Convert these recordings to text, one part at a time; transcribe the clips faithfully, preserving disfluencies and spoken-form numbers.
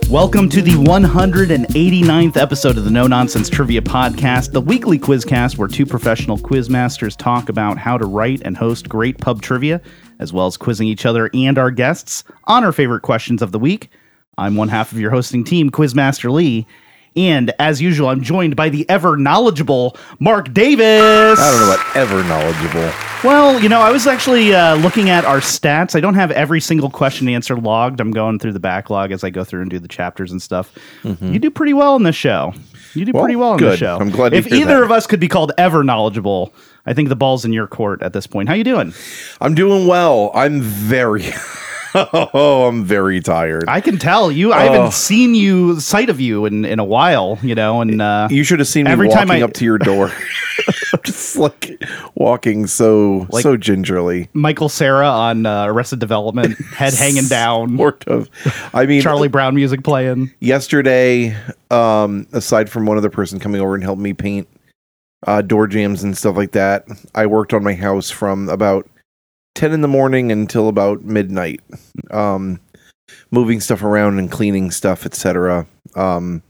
Welcome to the one hundred eighty-ninth episode of the No Nonsense Trivia Podcast, the weekly quizcast where two professional quizmasters talk about how to write and host great pub trivia, as well as quizzing each other and our guests on our favorite questions of the week. I'm one half of your hosting team, Quizmaster Lee, and as usual, I'm joined by the ever knowledgeable Mark Davis. I don't know about ever knowledgeable. Well, you know, I was actually uh, looking at our stats. I don't have every single question answer logged. I'm going through the backlog as I go through and do the chapters and stuff. Mm-hmm. You do pretty well in this show. You do well, pretty well in good. this show. I'm glad to If hear either that. of us could be called ever knowledgeable, I think the ball's in your court at this point. How you doing? I'm doing well. I'm very... Oh, I'm very tired. I can tell you. I haven't seen you, sight of you in, in a while, you know, and uh, you should have seen me every walking time I, up to your door. I'm just like walking so like so gingerly. Michael Cera on uh, Arrested Development, head hanging down. Sort of. I mean, Charlie Brown music playing. Yesterday, um, aside from one other person coming over and helping me paint uh, door jambs and stuff like that, I worked on my house from about ten in the morning until about midnight, um, moving stuff around and cleaning stuff, et cetera. Um,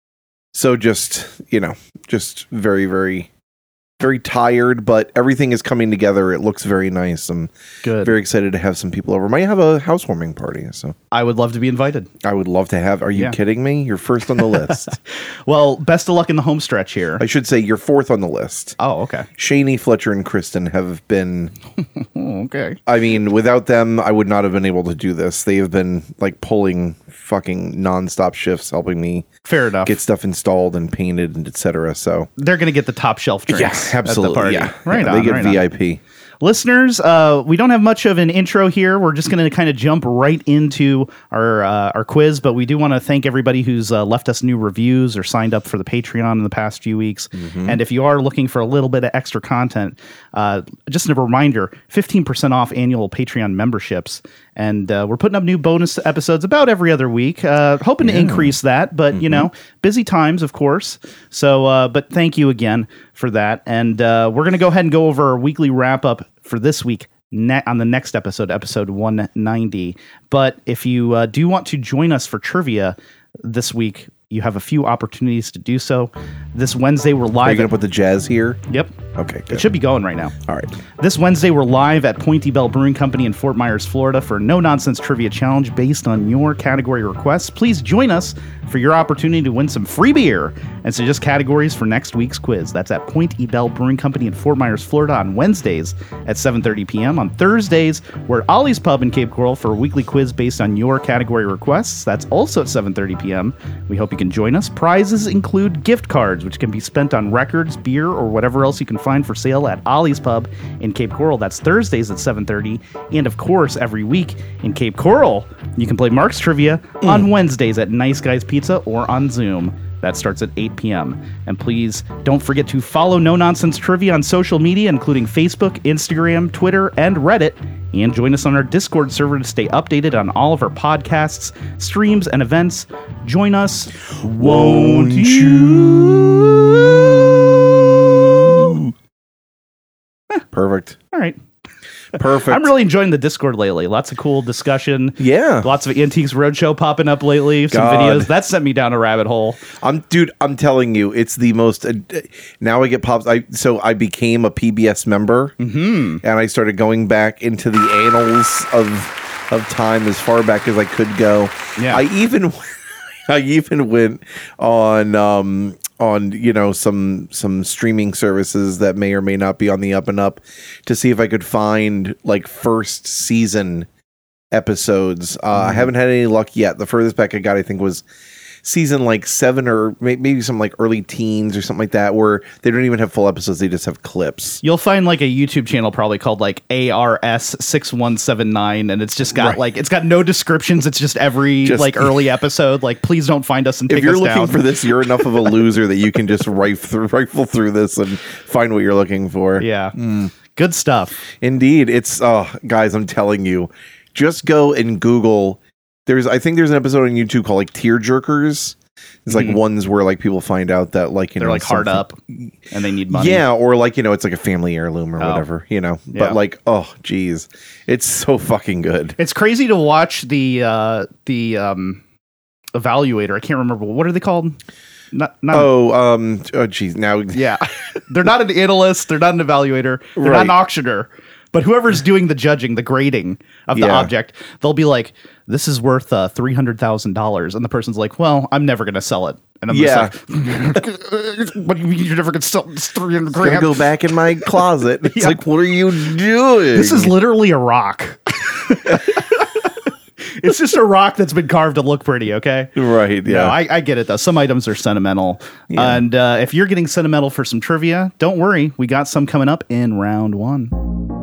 so just, you know, just very, very, very tired, but everything is coming together. It looks very nice. I'm Good. Very excited to have some people over. Might have a housewarming party, so I would love to be invited. I would love to have. Are you Yeah. kidding me? You're first on the list. Well, best of luck in the home stretch here. I should say you're fourth on the list. Oh, okay. Shaney, Fletcher, and Kristen have been... Oh, okay. I mean, without them, I would not have been able to do this. They have been like pulling fucking nonstop shifts, helping me Fair enough. get stuff installed and painted and et cetera. So They're going to get the top shelf drinks. yeah, absolutely. At the party. Yeah, Right yeah, on. they get right V I on. P. Listeners, uh, we don't have much of an intro here. We're just going to kind of jump right into our uh, our quiz, but we do want to thank everybody who's uh, left us new reviews or signed up for the Patreon in the past few weeks. Mm-hmm. And if you are looking for a little bit of extra content, uh, just a reminder, fifteen percent off annual Patreon memberships. And uh, we're putting up new bonus episodes about every other week, uh, hoping yeah. to increase that. But, mm-hmm. you know, busy times, of course. So, uh, but thank you again for that. And uh, we're going to go ahead and go over our weekly wrap up for this week ne- on the next episode, episode one ninety. But if you uh, do want to join us for trivia this week, you have a few opportunities to do so. This Wednesday, we're live. Are you going to put the jazz here? Yep. Okay, good. It should be going right now. All right. This Wednesday, we're live at Pointy Bell Brewing Company in Fort Myers, Florida for a no-nonsense trivia challenge based on your category requests. Please join us for your opportunity to win some free beer and suggest categories for next week's quiz. That's at Pointy Bell Brewing Company in Fort Myers, Florida on Wednesdays at seven thirty p.m. On Thursdays, we're at Ollie's Pub in Cape Coral for a weekly quiz based on your category requests. That's also at seven thirty p.m. We hope you can join us. Prizes include gift cards, which can be spent on records, beer, or whatever else you can find for sale at Ollie's Pub in Cape Coral. That's Thursdays at seven thirty. And of course, every week in Cape Coral, you can play Mark's Trivia mm. on Wednesdays at Nice Guys Pizza or on Zoom. That starts at eight p.m. And please don't forget to follow No Nonsense Trivia on social media, including Facebook, Instagram, Twitter, and Reddit. And join us on our Discord server to stay updated on all of our podcasts, streams, and events. Join us, won't you? Perfect. All right. Perfect. I'm really enjoying the Discord lately. Lots of cool discussion. Yeah. Lots of Antiques Roadshow popping up lately. Some God. videos. That sent me down a rabbit hole. I'm dude, I'm telling you, it's the most uh, now I get pops. I so I became a P B S member Mm-hmm. and I started going back into the annals of of time as far back as I could go. Yeah. I even I even went on um on, you know, some some streaming services that may or may not be on the up and up to see if I could find like first season episodes. Uh, mm-hmm. I haven't had any luck yet. The furthest back I got, I think, was season like seven or maybe some like early teens or something like that, where they don't even have full episodes. They just have clips. You'll find like a YouTube channel probably called like A R S six one seven nine, and it's just got right. like it's got no descriptions. It's just every just, like early episode. Like, please don't find us and take if you're us looking down. for this, you're enough of a loser that you can just rifle, rifle through this and find what you're looking for. Yeah, mm. Good stuff. Indeed, it's oh, guys, I'm telling you, just go and Google. There's, I think there's an episode on YouTube called like Tear Jerkers. It's like mm-hmm. ones where like people find out that like, you they're know, like hard up and they need money. Yeah. Or like, you know, it's like a family heirloom or oh. whatever, you know, yeah. but like, oh geez, it's so fucking good. It's crazy to watch the, uh, the, um, evaluator. I can't remember. What are they called? Not, not Oh, um, oh, geez. Now, yeah. They're not an analyst. They're not an evaluator. They're Right. not an auctioneer. But whoever's doing the judging, the grading of the Yeah. object, they'll be like, this is worth uh, three hundred thousand dollars. And the person's like, well, I'm never going to sell it. And I'm Yeah. just like, what do you mean you're never going to sell this three hundred Gotta grand? go back in my closet. It's Yeah. like, what are you doing? This is literally a rock. It's just a rock that's been carved to look pretty, okay? right. Yeah. No, I, I get it, though. Some items are sentimental. Yeah. And uh, if you're getting sentimental for some trivia, don't worry. We got some coming up in round one.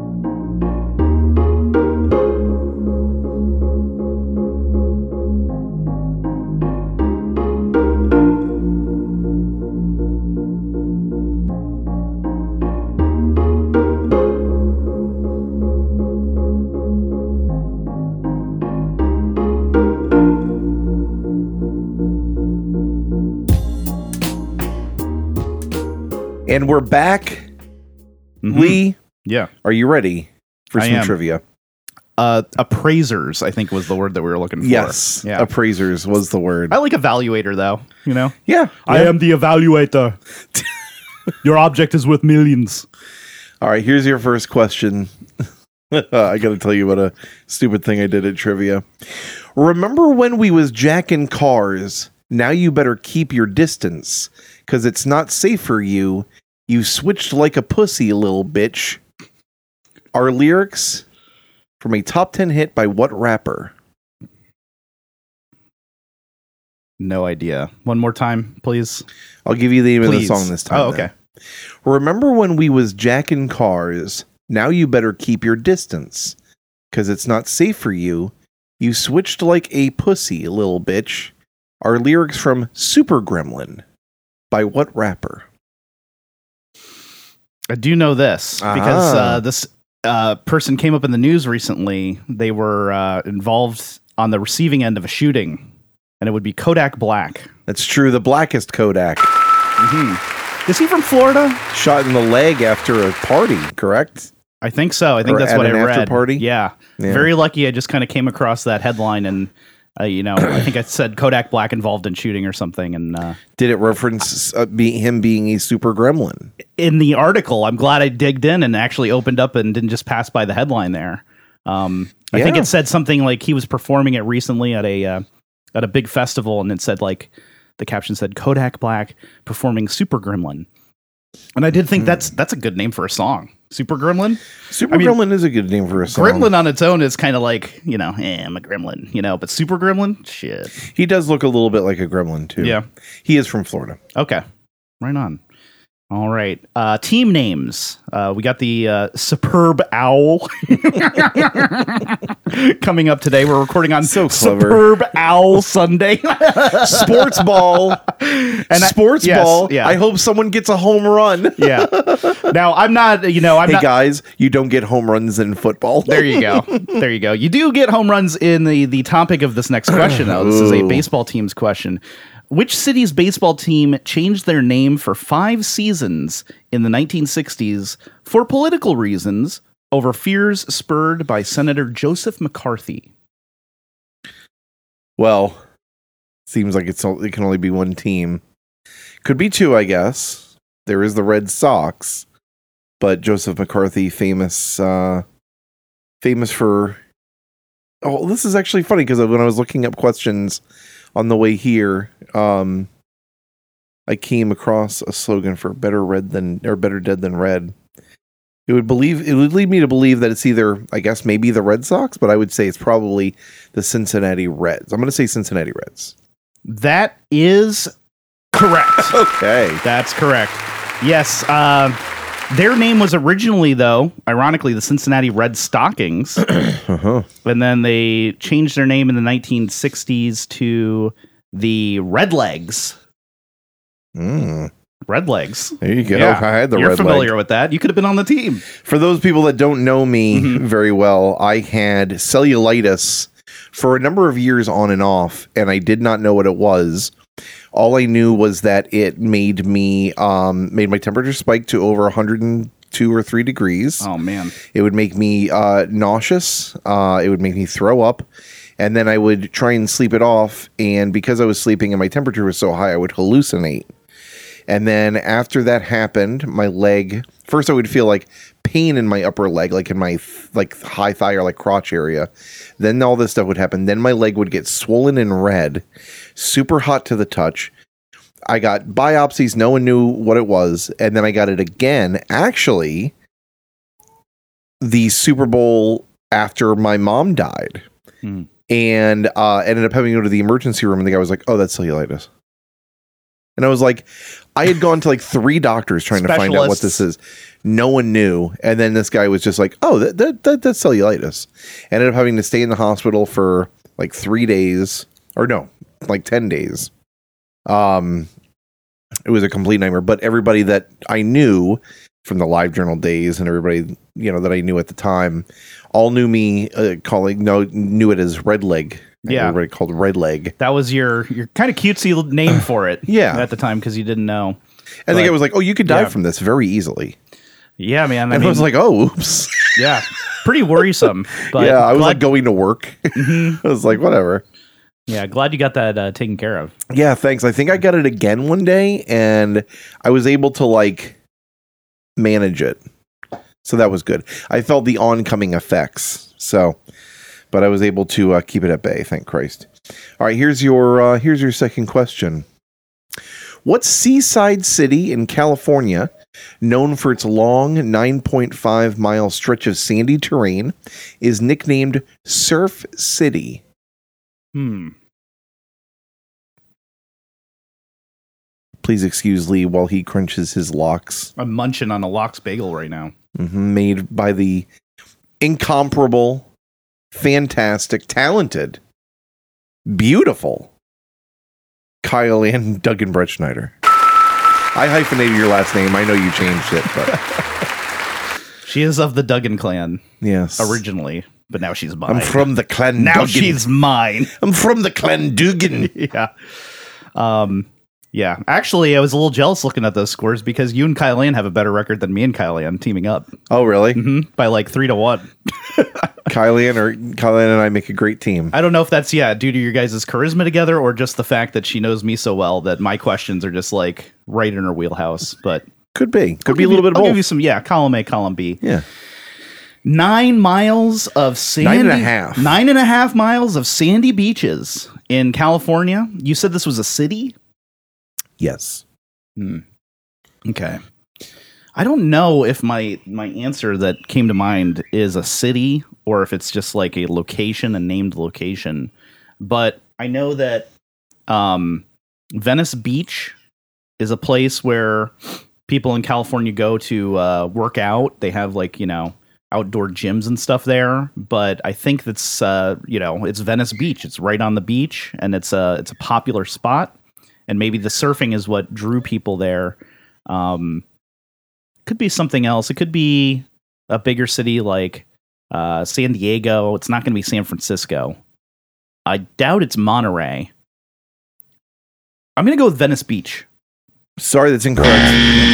and we're back. Mhm. Lee, Yeah. are you ready for I some am. trivia? Uh, appraisers, I think, was the word that we were looking for. Yes. Yeah. Appraisers was the word. I like evaluator, though. You know? yeah. I yeah. am the evaluator. Your object is worth millions. All right, here's your first question. I got to tell you what a stupid thing I did at trivia. Remember when we was jacking cars? Now you better keep your distance, because it's not safe for you. You switched like a pussy, little bitch. Our lyrics from a top ten hit by what rapper? No idea. One more time, please. I'll give you the name Please. of the song this time. Oh, then. okay. Remember when we was jacking cars? Now you better keep your distance, because it's not safe for you. You switched like a pussy, little bitch. Our lyrics from Super Gremlin by what rapper? I do know this because Ah. uh, this uh, person came up in the news recently. They were uh, involved on the receiving end of a shooting, and it would be Kodak Black. That's true. The blackest Kodak. Mm-hmm. Is he from Florida? Shot in the leg after a party, correct? I think so. I think Or that's at what I an after read. party? Yeah. Yeah. Very lucky. I just kind of came across that headline, and uh, you know, I think I said Kodak Black involved in shooting or something. And uh, Did it reference uh, be, him being a super gremlin? in the article, I'm glad I digged in and actually opened up and didn't just pass by the headline there. Um, I think Yeah. it said something like he was performing it recently at a uh, at a big festival, and it said like the caption said Kodak Black performing Super Gremlin. And I did think that's that's a good name for a song. Super Gremlin? Super I mean, Gremlin is a good name for a song. Gremlin on its own is kind of like, you know, eh, I'm a gremlin, you know, but Super Gremlin? Shit. He does look a little bit like a gremlin, too. Yeah. He is from Florida. Okay. Right on. All right. Uh, team names. Uh, we got the uh, Superb Owl coming up today. We're recording on So clever. Superb Owl Sunday. Sports ball. And I- Sports yes, ball. yeah. I hope someone gets a home run. Yeah. Now, I'm not, you know, I'm Hey, not. guys, you don't get home runs in football. There you go. There you go. You do get home runs in the, the topic of this next question, though. This is a Ooh. baseball team's question. Which city's baseball team changed their name for five seasons in the nineteen sixties for political reasons over fears spurred by Senator Joseph McCarthy? Well, seems like it's o- it can only be one team. Could be two, I guess. There is the Red Sox, but Joseph McCarthy, famous, uh, famous for. Oh, this is actually funny because when I was looking up questions on the way here, um, I came across a slogan for "Better Red than" or "Better Dead than Red." It would believe it would lead me to believe that it's either, I guess, maybe the Red Sox, but I would say it's probably the Cincinnati Reds. I'm going to say Cincinnati Reds. That is correct. Okay. That's correct. Yes. Uh, their name was originally, though, ironically, the Cincinnati Red Stockings. Uh-huh. And then they changed their name in the nineteen sixties to the Redlegs. Mm. Redlegs. There you go. Yeah. I had the You're red familiar leg. with that. You could have been on the team. For those people that don't know me Mhm. very well, I had cellulitis for a number of years on and off, and I did not know what it was. All I knew was that it made me um, made my temperature spike to over one hundred two or three degrees. Oh, man. It would make me uh, nauseous. Uh, it would make me throw up. And then I would try and sleep it off. And because I was sleeping and my temperature was so high, I would hallucinate. And then after that happened, my leg, first I would feel like pain in my upper leg, like in my like high thigh or like crotch area. Then all this stuff would happen. Then my leg would get swollen and red, super hot to the touch. I got biopsies. No one knew what it was. And then I got it again, actually, the Super Bowl after my mom died. Hmm. And uh, ended up having to go to the emergency room. And the guy was like, oh, that's cellulitis. And I was like, I had gone to like three doctors trying to find out what this is. No one knew. And then this guy was just like, oh, that, that, that that's cellulitis. Ended up having to stay in the hospital for like three days or no, like ten days. Um, it was a complete nightmare. But everybody that I knew from the Live Journal days and everybody, you know, that I knew at the time all knew me uh, calling, no, knew it as red leg. Yeah, everybody called red leg. That was your your kind of cutesy name for it. Yeah, at the time because you didn't know. I think I was like, oh, you could die yeah. from this very easily. Yeah, man. I and mean, I was like, oh, oops. Yeah, pretty worrisome. But yeah, I was glad- like going to work. Mm-hmm. I was like, whatever. Yeah, glad you got that uh, taken care of. Yeah, thanks. I think I got it again one day, and I was able to like manage it, so that was good. I felt the oncoming effects, so. But I was able to uh, keep it at bay, thank Christ. All right, here's your uh, here's your second question. What seaside city in California, known for its long nine point five mile stretch of sandy terrain, is nicknamed Surf City? Hmm. Please excuse Lee while he crunches his locks. I'm munching on a lox bagel right now. Mm-hmm, made by the incomparable... fantastic, talented, beautiful Kyle Ann Duggan Brett Schneider. I hyphenated your last name. I know you changed it, but she is of the Duggan clan. Yes, originally, but now she's mine. I'm from the clan. Now Duggan. She's mine. I'm from the clan Duggan. Yeah. Um. Yeah, actually, I was a little jealous looking at those scores because you and Kyle Ann have a better record than me and Kyle Ann teaming up. Oh, really? Mm-hmm. By like three to one. Kyle Ann or Kyle Ann and I make a great team. I don't know if that's, yeah, due to your guys' charisma together or just the fact that she knows me so well that my questions are just like right in her wheelhouse. But could be. Could I'll be a little you, bit of I'll both. give you some, yeah, column A, column B. Yeah. Nine miles of sandy... Nine and a half. Nine and a half miles of sandy beaches in California. You said this was a city? Yes. Hmm. Okay. I don't know if my my answer that came to mind is a city or if it's just like a location, a named location. But I know that um, Venice Beach is a place where people in California go to uh, work out. They have like, you know, outdoor gyms and stuff there. But I think that's, uh, you know, it's Venice Beach. It's right on the beach and it's a, it's a popular spot. And maybe the surfing is what drew people there. Um, could be something else. It could be a bigger city like uh, San Diego. It's not going to be San Francisco. I doubt it's Monterey. I'm going to go with Venice Beach. Sorry, that's incorrect.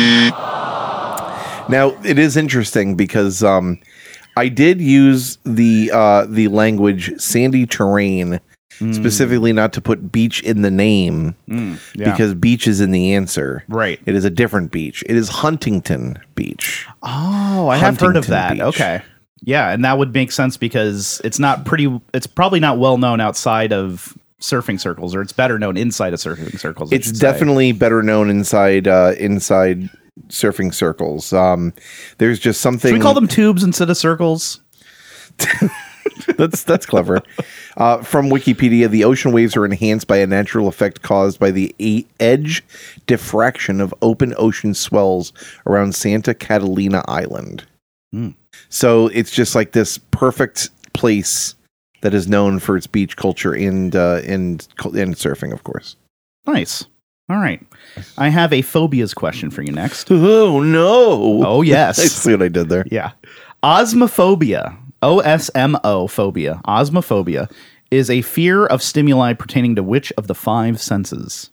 Now, it is interesting because um, I did use the uh, the language sandy terrain, mm. specifically not to put beach in the name, mm, yeah. because beach is in the answer. Right. It is a different beach. It is Huntington Beach. Oh, I have heard of that. Beach. Okay. Yeah, and that would make sense because it's not pretty, it's probably not well known outside of surfing circles, or it's better known inside of surfing circles. I it's definitely say. better known inside uh, inside surfing circles. Um, there's just something. Should we call them tubes instead of circles? that's that's clever. Uh, from Wikipedia, the ocean waves are enhanced by a natural effect caused by the a- edge diffraction of open ocean swells around Santa Catalina Island. Mm. So it's just like this perfect place that is known for its beach culture and uh, and and surfing, of course. Nice. All right. I have a phobias question for you next. Oh, no. Oh, yes. I see what I did there. Yeah. Osmophobia, O S M O phobia, osmophobia, is a fear of stimuli pertaining to which of the five senses?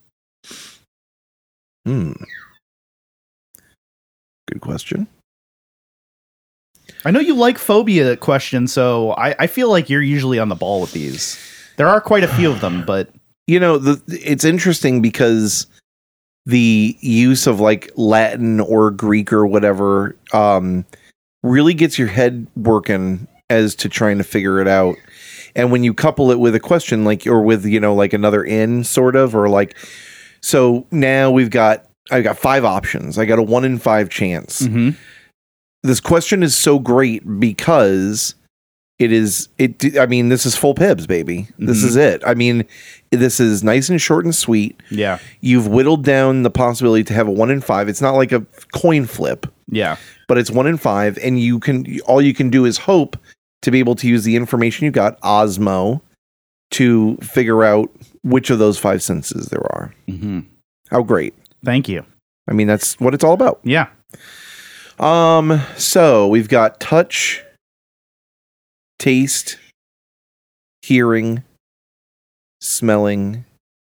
Hmm. Good question. I know you like phobia questions, so I, I feel like you're usually on the ball with these. There are quite a few of them, but You know, the, it's interesting because the use of like Latin or Greek or whatever um, really gets your head working as to trying to figure it out. And when you couple it with a question like, or with, you know, like another in sort of, or like, so now we've got, I've got five options. I got a one in five chance. mm-hmm. This question is so great because it is, it, I mean, this is full Pibs, baby. This Mm-hmm. is it. I mean, this is nice and short and sweet. yeah, You've whittled down the possibility to have a one in five. It's not like a coin flip, yeah, but it's one in five. And you can, all you can do is hope to be able to use the information you got, Osmo, to figure out which of those five senses there are. mm-hmm. How great. Thank you. I mean, that's what it's all about. Yeah. Um, so we've got touch, taste, hearing, smelling,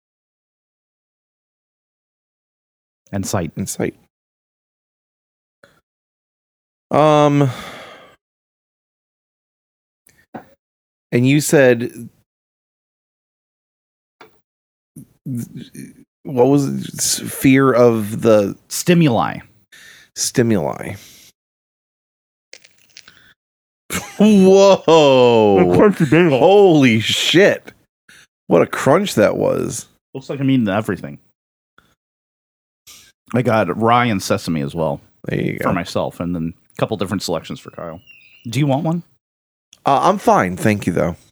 And sight. and sight. Um, and you said, what was it? Fear of the Stimuli. stimuli. Whoa. Holy shit. What a crunch that was. Looks like I'm eating everything. I got rye and sesame as well There you for go. myself, and then a couple different selections for Kyle. Do you want one? Uh, I'm fine, thank you though.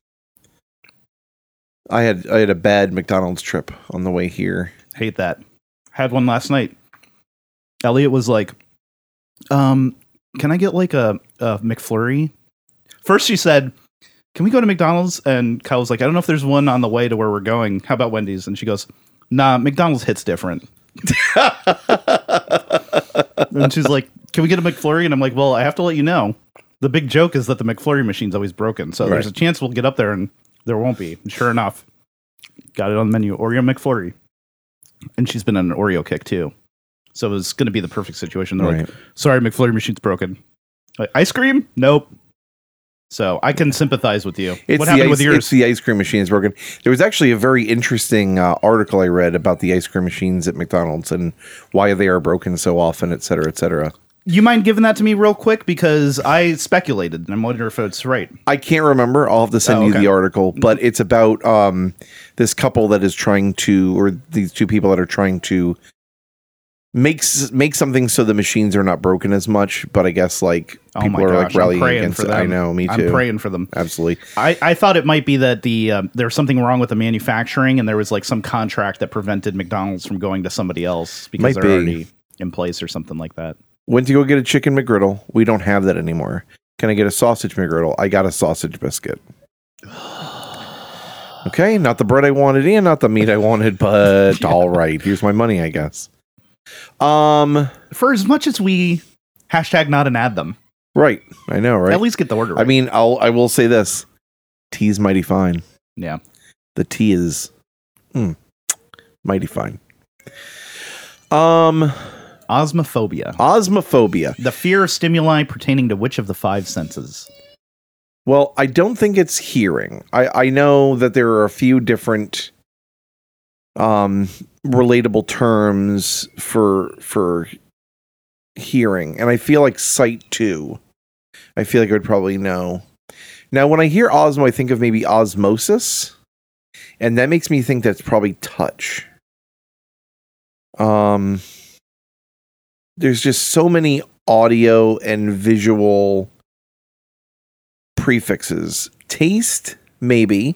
I had I had a bad McDonald's trip on the way here. Hate that. Had one last night. Elliot was like, um, can I get like a, a McFlurry? First she said, can we go to McDonald's? And Kyle was like, I don't know if there's one on the way to where we're going. How about Wendy's? And she goes, nah, McDonald's hits different. And she's like, can we get a McFlurry? And I'm like, well, I have to let you know. The big joke is that the McFlurry machine's always broken. So Right. there's a chance we'll get up there and there won't be. And sure enough, got it on the menu. Oreo McFlurry. And she's been on an Oreo kick too. So it was going to be the perfect situation. They're like, Right. sorry, McFlurry machine's broken. Like, ice cream? Nope. So I can sympathize with you. It's What the happened ice, with yours? It's the ice cream machine is broken. There was actually a very interesting uh, article I read about the ice cream machines at McDonald's and why they are broken so often, et cetera, et cetera. You mind giving that to me real quick? Because I speculated and I'm wondering if it's right. I can't remember. I'll have to send Oh, you okay. the article, but it's about um, this couple that is trying to, or these two people that are trying to make s- make something so the machines are not broken as much. But I guess like Oh people my are gosh, like rallying I'm praying against for it. them. I know, me too. I'm praying for them. Absolutely. I, I thought it might be that the um, there was something wrong with the manufacturing and there was like some contract that prevented McDonald's from going to somebody else because Might they're be. already in place or something like that. Went to go get a chicken McGriddle. We don't have that anymore. Can I get a sausage McGriddle? I got a sausage biscuit. Okay, not the bread I wanted and not the meat I wanted, but all right. Here's my money, I guess. Um, For as much as we hashtag not an ad them, right. I know, right? at least get the order right. I mean, I'll I will say this: tea's mighty fine. yeah. The tea is mm, mighty fine. Um, Osmophobia. osmophobia. The fear of stimuli pertaining to which of the five senses? Well, I don't think it's hearing. I, I know that there are a few different um, relatable terms for for hearing, and I feel like sight too. I feel like I would probably know. Now, when I hear osmo, I think of maybe osmosis, and that makes me think that's probably touch. Um, there's just so many audio and visual prefixes. Taste, maybe.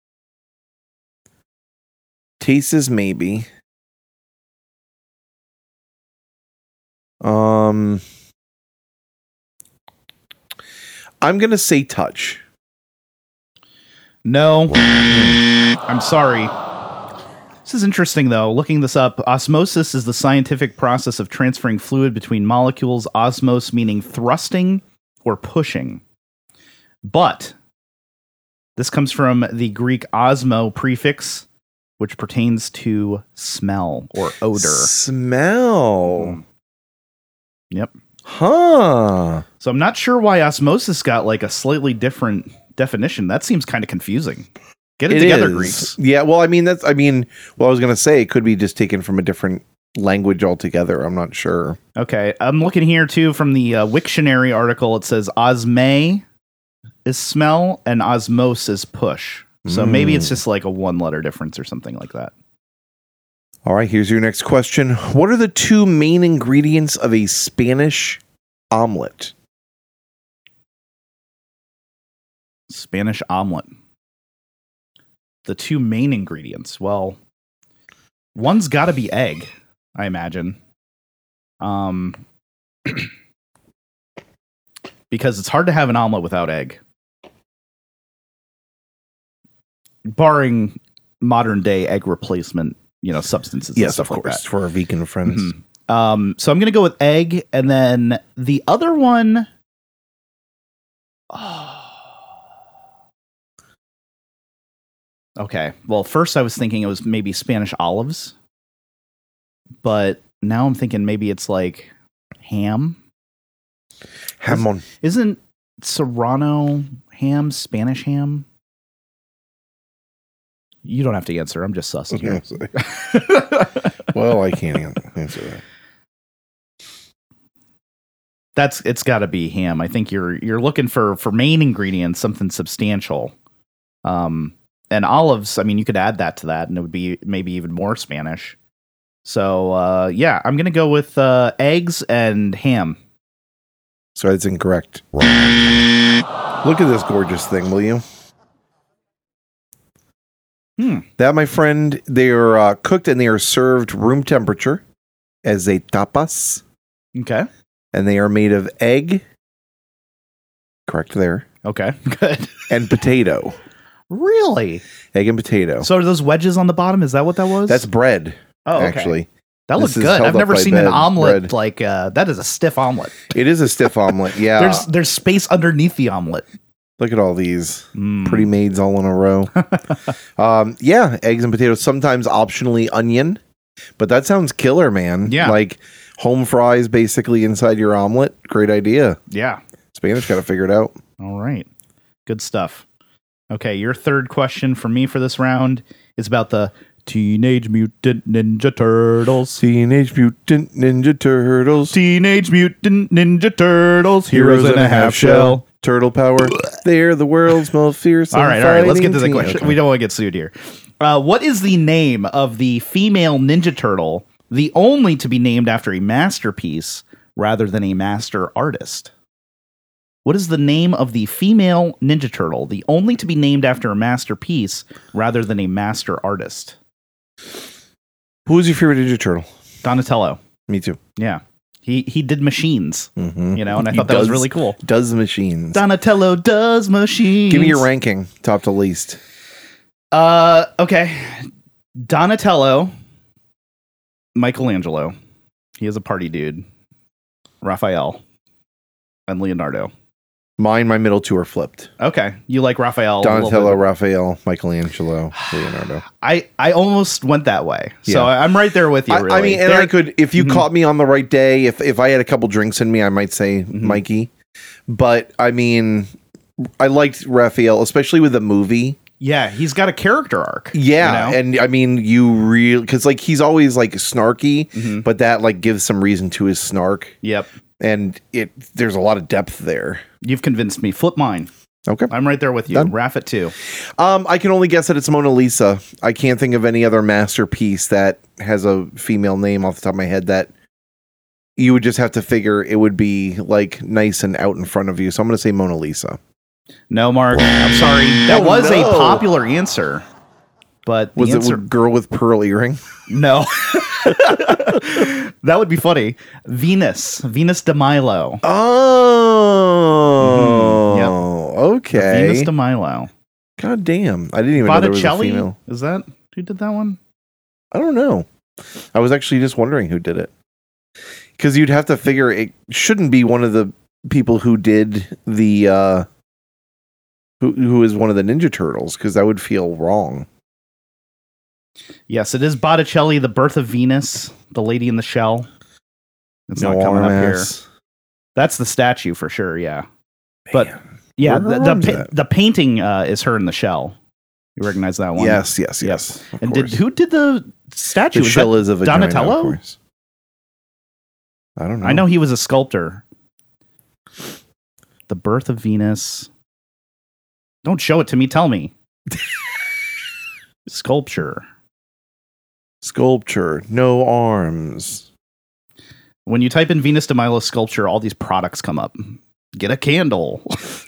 Taste is maybe. Um, I'm gonna say touch. No. I'm sorry. This is interesting, though. Looking this up, osmosis is the scientific process of transferring fluid between molecules. Osmos meaning thrusting or pushing. But this comes from the Greek osmo prefix, which pertains to smell or odor. Smell. Yep. Huh. So I'm not sure why osmosis got like a slightly different definition. That seems kind of confusing. Get it, It together, is. Greeks. Yeah, well, I mean, that's, I mean, well, I was going to say it could be just taken from a different language altogether. I'm not sure. Okay, I'm looking here too from the uh, Wiktionary article. It says osme is smell and osmos is push. So Mm. maybe it's just like a one letter difference or something like that. All right, here's your next question. What are the two main ingredients of a Spanish omelet? Spanish omelet. The two main ingredients. Well, one's got to be egg, I imagine. Um, because it's hard to have an omelet without egg. Barring modern day egg replacement, you know, substances. Yes, and stuff of like course, that. for our vegan friends. Mhm. Um, so I'm going to go with egg, and then the other one. Oh. Okay. Well, first I was thinking it was maybe Spanish olives, but now I'm thinking maybe it's like ham. Hamon. Isn't Serrano ham Spanish ham? You don't have to answer. I'm just sussing here. Well, I can't answer that. That's it's got to be ham. I think you're you're looking for for main ingredients, something substantial. Um, and olives. I mean, you could add that to that, and it would be maybe even more Spanish. So uh, yeah, I'm gonna go with uh, eggs and ham. So that's incorrect. Look at this gorgeous thing, will you? Hmm. That, my friend, they are uh, cooked and they are served room temperature as a tapas. Okay. And they are made of egg. Correct there. Okay. Good. And potato. Really? Egg and potato. So are those wedges on the bottom? Is that what that was? That's bread. oh, okay. Actually. That looks This is good. held I've up never by seen an bed- omelet bread. like uh, that. Is a stiff omelet. It is a stiff omelet. Yeah. There's there's space underneath the omelet. Look at all these Mm. pretty maids all in a row. um, yeah, eggs and potatoes, sometimes optionally onion, but that sounds killer, man. Yeah. Like home fries basically inside your omelet. Great idea. Yeah. Spanish got to figure it out. All right. Good stuff. Okay, your third question for me for this round is about the Teenage Mutant Ninja Turtles. Teenage Mutant Ninja Turtles. Teenage Mutant Ninja Turtles. Heroes in a half shell. Turtle power. They're the world's most fearsome. All right, all right. Let's get to the fighting question. team. We don't want to get sued here. Uh, what is the name of the female Ninja Turtle, the only to be named after a masterpiece rather than a master artist? What is the name of the female Ninja Turtle, the only to be named after a masterpiece rather than a master artist? Who's your favorite Ninja Turtle? Donatello. Me too. Yeah. He he did machines, Mm-hmm. you know, and I He thought that was does- really cool. Does machines. Donatello does machines. Give me your ranking, top to least. Uh, okay. Donatello, Michelangelo. He is a party dude. Raphael and Leonardo. Mine, my middle two are flipped. Okay, you like Raphael? a little Donatello, bit. Raphael, Michelangelo, Leonardo. I I almost went that way, so Yeah. I- I'm right there with you. I, Really. I mean, and They're- I could, if you Mhm. caught me on the right day, if if I had a couple drinks in me, I might say Mhm. Mikey. But I mean, I liked Raphael, especially with the movie. yeah, he's got a character arc. Yeah, you know? and I mean, you really because like he's always like snarky, Mhm. but that like gives some reason to his snark, Yep, and it there's a lot of depth there. you've convinced me. Flip mine. Okay. I'm right there with you. Done. Raph it too. Um, I can only guess that it's Mona Lisa. I can't think of any other masterpiece that has a female name off the top of my head that you would just have to figure it would be like nice and out in front of you. So I'm going to say Mona Lisa. No, Mark. I'm sorry. That Oh, was a no. popular answer, but the Was answer it girl with pearl earring? no. That would be funny. Venus, Venus de Milo. Oh, okay. Venus de Milo. God damn. I didn't even know there was a Botticelli? female. Is that who did that one? I don't know. I was actually just wondering who did it. Because you'd have to figure it shouldn't be one of the people who did the uh who who is one of the Ninja Turtles, because that would feel wrong. Yes, it is Botticelli, The Birth of Venus, The Lady in the Shell. It's not coming up here. arm-ass. That's the statue for sure. Yeah, but Man, yeah, where the are the, arms pa- at? the painting uh, is her in the shell. You recognize that one? Yes, yes, yes. Yep. And did who did the statue? The Was shell that is a vagina, Donatello? of course. I don't know. I know he was a sculptor. The Birth of Venus. Don't show it to me. Tell me. Sculpture. Sculpture. No arms. When you type in Venus de Milo sculpture, all these products come up. Get a candle.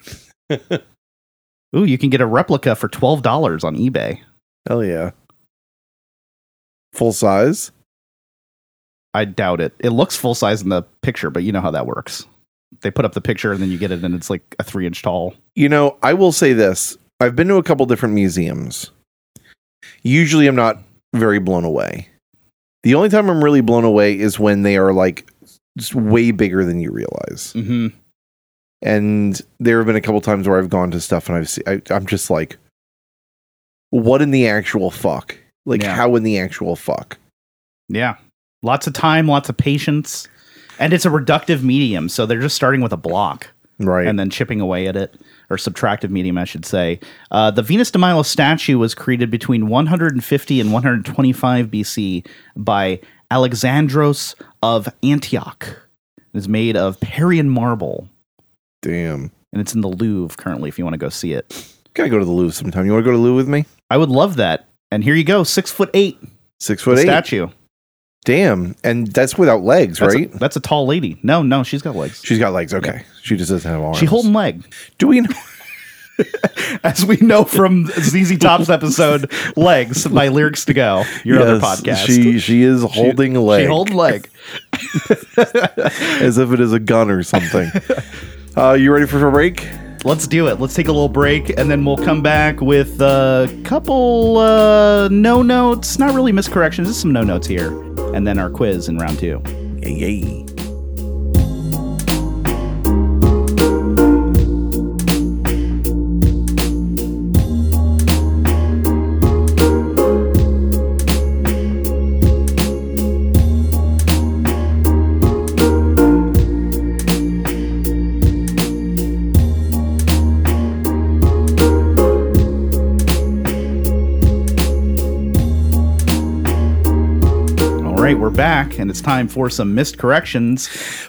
Ooh, you can get a replica for twelve dollars on eBay. Hell yeah. Full size? I doubt it. It looks full size in the picture, but you know how that works. They put up the picture and then you get it and it's like a three inch tall. You know, I will say this. I've been to a couple different museums. Usually I'm not very blown away. The only time I'm really blown away is when they are like just way bigger than you realize. Mm-hmm. And there have been a couple times where I've gone to stuff and I've seen, I, I'm just like, what in the actual fuck? Like, Yeah. how in the actual fuck? Yeah. Lots of time, lots of patience. And it's a reductive medium. So they're just starting with a block. Right. And then chipping away at it, or subtractive medium, I should say. Uh, the Venus de Milo statue was created between one hundred fifty and one hundred twenty-five B C by Alexandros of Antioch. It is made of Parian marble. Damn. And it's in the Louvre currently if you want to go see it. Gotta go to the Louvre sometime. You want to go to the Louvre with me? I would love that. And here you go, six foot eight. Six foot the eight. Statue. Damn. And that's without legs, That's right? A, that's a tall lady. No, no, she's got legs. She's got legs. Okay. Yeah. She just doesn't have arms. She holding leg. Do we know? As we know from Z Z Top's episode, Legs by Lyrics to Go, your yes, other podcast. She she is holding she, a leg. She holding leg. As if it is a gun or something. Uh, you ready for a break? Let's do it. Let's take a little break, and then we'll come back with a couple uh, no notes. Not really miscorrections, just some no notes here. And then our quiz in round two. Yay, yay. We're back, and it's time for some missed corrections.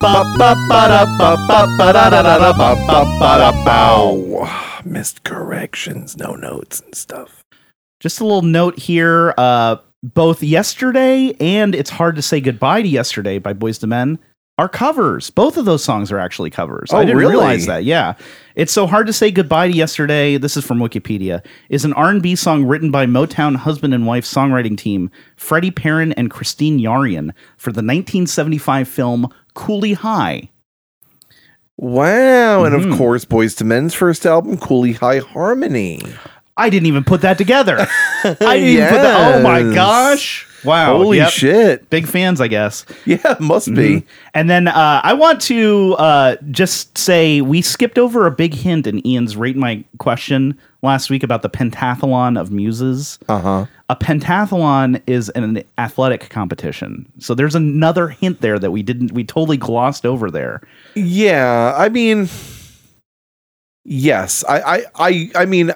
Missed corrections, no notes and stuff. Just a little note here. Uh, both Yesterday and It's Hard to Say Goodbye to Yesterday by Boyz two Men are covers. Both of those songs are actually covers. Oh, I didn't really? realize that. Yeah. It's So Hard to Say Goodbye to Yesterday. This is from Wikipedia. Is an R and B song written by Motown husband and wife songwriting team Freddie Perrin and Christine Yarian for the nineteen seventy-five film Cooley High. Wow. And Mhm. of course, Boyz two Men's first album, Cooley High Harmony. I didn't even put that together. I didn't even put that. Oh my Yes. gosh. Wow. Holy Yep. shit. Big fans, I guess. Yeah, must Mhm. be. And then uh, I want to uh, just say we skipped over a big hint in Ian's Rate My Question last week about the pentathlon of muses. Uh-huh. A pentathlon is an athletic competition. So there's another hint there that we didn't, we totally glossed over there. Yeah, I mean, yes. I, I, I, I mean,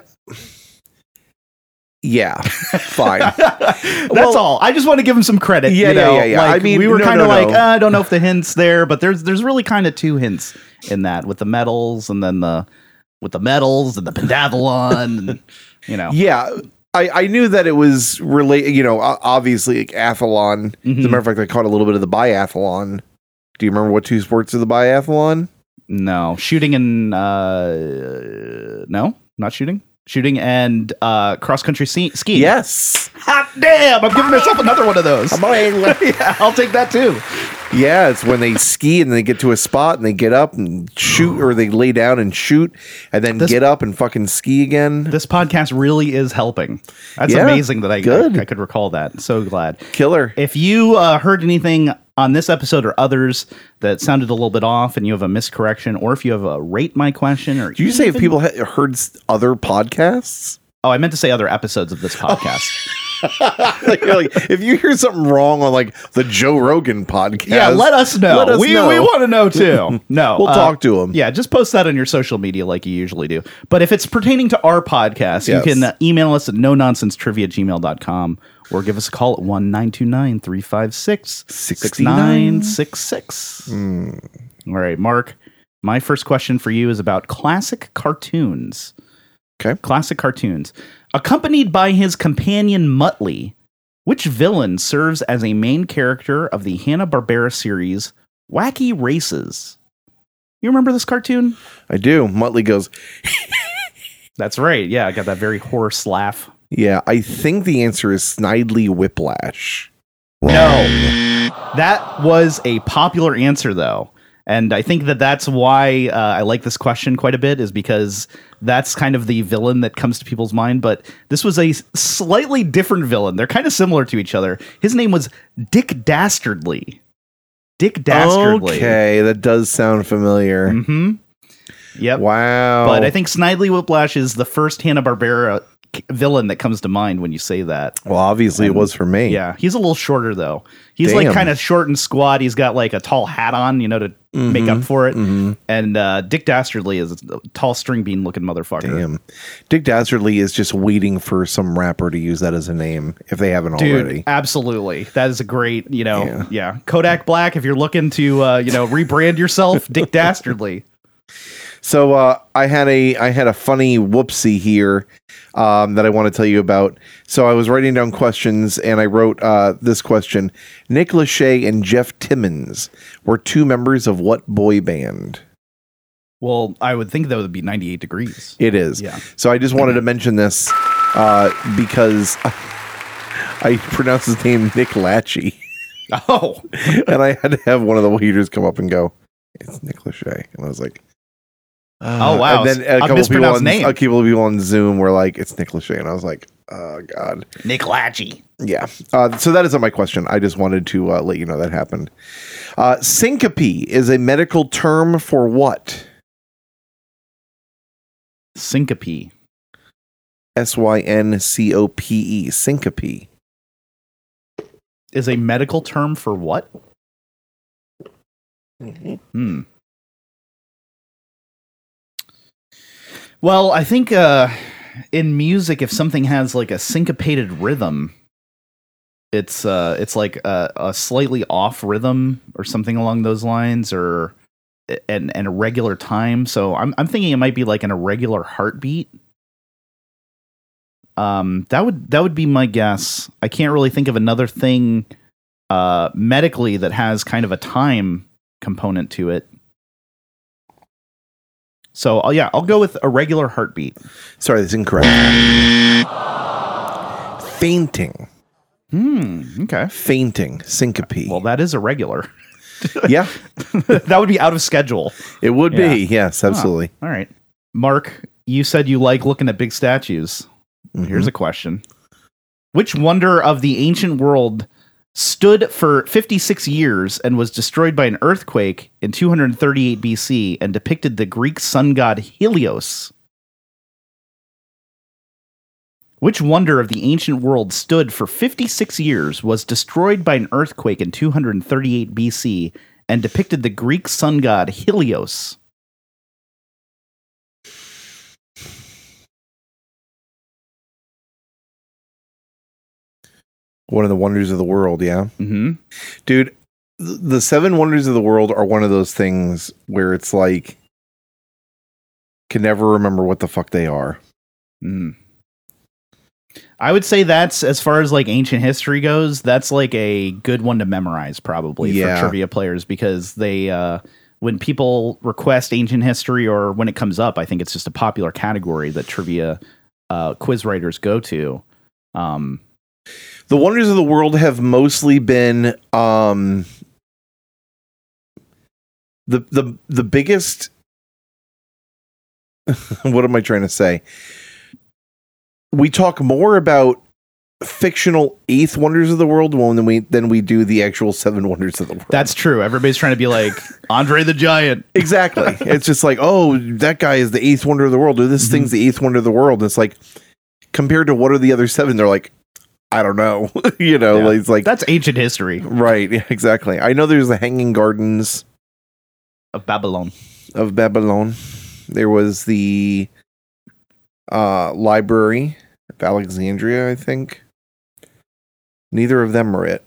yeah, fine. That's Well, all. I just want to give him some credit. Yeah, you know? yeah, yeah, yeah. Like, I mean, we were no, kind no, of like, no. uh, I don't know if the hint's there, but there's there's really kind of two hints in that with the medals and then the with the medals and the pentathlon, and, you know. Yeah, I, I knew that it was related, you know, o- obviously like athlon. As a Mhm. matter of fact, I caught a little bit of the biathlon. Do you remember what two sports are the biathlon? No, shooting and uh, no, not shooting. Shooting and uh, cross country ski- skiing. Yes. Hot damn! I'm giving myself another one of those. yeah, Yeah, I'll take that too. it's when they ski and they get to a spot and they get up and shoot, or they lay down and shoot and then This- get up and fucking ski again. This podcast really is helping. That's Yeah, amazing that I, good. I I could recall that. So glad. Killer. If you uh, heard anything on this episode or others that sounded a little bit off, and you have a miscorrection, or if you have a rate my question, or Did you say if even- people ha- heard s- other podcasts? Oh, I meant to say other episodes of this podcast. like, you're like, if you hear something wrong on like the Joe Rogan podcast, Yeah, let us know. Let us we know. we want to know too. No, We'll uh, talk to him. Yeah, just post that on your social media like you usually do. But if it's pertaining to our podcast, Yes. you can uh, email us at no nonsense trivia at gmail dot com or give us a call at one nine two nine, three five six, six nine six six. Mm. All right, Mark, my first question for you is about classic cartoons. Okay. Classic cartoons. Accompanied by his companion Muttley, which villain serves as a main character of the Hanna-Barbera series Wacky Races? You remember this cartoon? I do. Muttley goes, That's right. Yeah, I got that very hoarse laugh. yeah, I think the answer is Snidely Whiplash. No. That was a popular answer, though. And I think that that's why uh, I like this question quite a bit, is because that's kind of the villain that comes to people's mind. But this was a slightly different villain. They're kind of similar to each other. His name was Dick Dastardly. Dick Dastardly. Okay, that does sound familiar. Mm-hmm. Yep. Wow. But I think Snidely Whiplash is the first Hanna-Barbera villain that comes to mind when you say that. Well, obviously And, it was for me. Yeah, he's a little shorter though. He's Damn. like kind of short and squat. He's got like a tall hat on, you know, to Mhm, make up for it. mhm. And uh, Dick Dastardly is a tall string bean looking motherfucker. Damn. Dick Dastardly is just waiting for some rapper to use that as a name if they haven't Dude, already. absolutely. That is a great, you know, Yeah. yeah. Kodak Black, if you're looking to, uh, you know, rebrand yourself, Dick Dastardly. So uh, I had a I had a funny whoopsie here um, that I want to tell you about. So I was writing down questions and I wrote uh, this question: Nick Lachey and Jeff Timmons were two members of what boy band? Well, I would think that would be ninety-eight degrees. It is. Yeah. So I just wanted to mention this uh, because I, I pronounced his name Nick Lachey, Oh, and I had to have one of the waiters come up and go, "It's Nick Lachey," and I was like. Uh, Oh, wow. And then a A couple of people mispronounced on, name. a couple of people on Zoom were like, "It's Nick Lachey," and I was like, "Oh God." Nick Lachey. Yeah. Uh, so that isn't my question. I just wanted to uh, let you know that happened. Uh, syncope is a medical term for what? Syncope. S Y N C O P E. Syncope. Is a medical term for what? Mm-hmm. Hmm. Well, I think uh, in music, if something has like a syncopated rhythm, it's uh, it's like a, a slightly off rhythm or something along those lines, or an, an irregular time. So I'm I'm thinking it might be like an irregular heartbeat. Um, that would that would be my guess. I can't really think of another thing uh, medically that has kind of a time component to it. So, uh, yeah, I'll go with a regular heartbeat. Sorry, that's incorrect. Fainting. Hmm, okay. Fainting. Syncope. Well, that is irregular. yeah, That would be out of schedule. it would Yeah. be. Yes, absolutely. All right. Mark, you said you like looking at big statues. Mhm. Here's a question. Which wonder of the ancient world stood for fifty-six years and was destroyed by an earthquake in two hundred thirty-eight B C and depicted the Greek sun god Helios? Which wonder of the ancient world stood for fifty-six years, was destroyed by an earthquake in two hundred thirty-eight B C, and depicted the Greek sun god Helios? One of the wonders of the world, yeah. Mm-hmm. Dude, th- the seven wonders of the world are one of those things where it's like, can never remember what the fuck they are. Mm. I would say that's, as far as like ancient history goes, that's like a good one to memorize probably Yeah. for trivia players, because they, uh, when people request ancient history or when it comes up, I think it's just a popular category that trivia uh, quiz writers go to. Um, The wonders of the world have mostly been um, the the the biggest. What am I trying to say? We talk more about fictional eighth wonders of the world than we than we do the actual seven wonders of the world. that's true. Everybody's trying to be like Andre the Giant. Exactly. It's just like, oh, that guy is the eighth wonder of the world, or this Mhm. thing's the eighth wonder of the world. And it's like, compared to what are the other seven? They're like, I don't know. you know, Yeah. like, it's like That's ancient history right. Yeah, exactly. I know there's the Hanging Gardens of Babylon. of Babylon. There was the uh, Library of Alexandria, I think. Neither of them are it.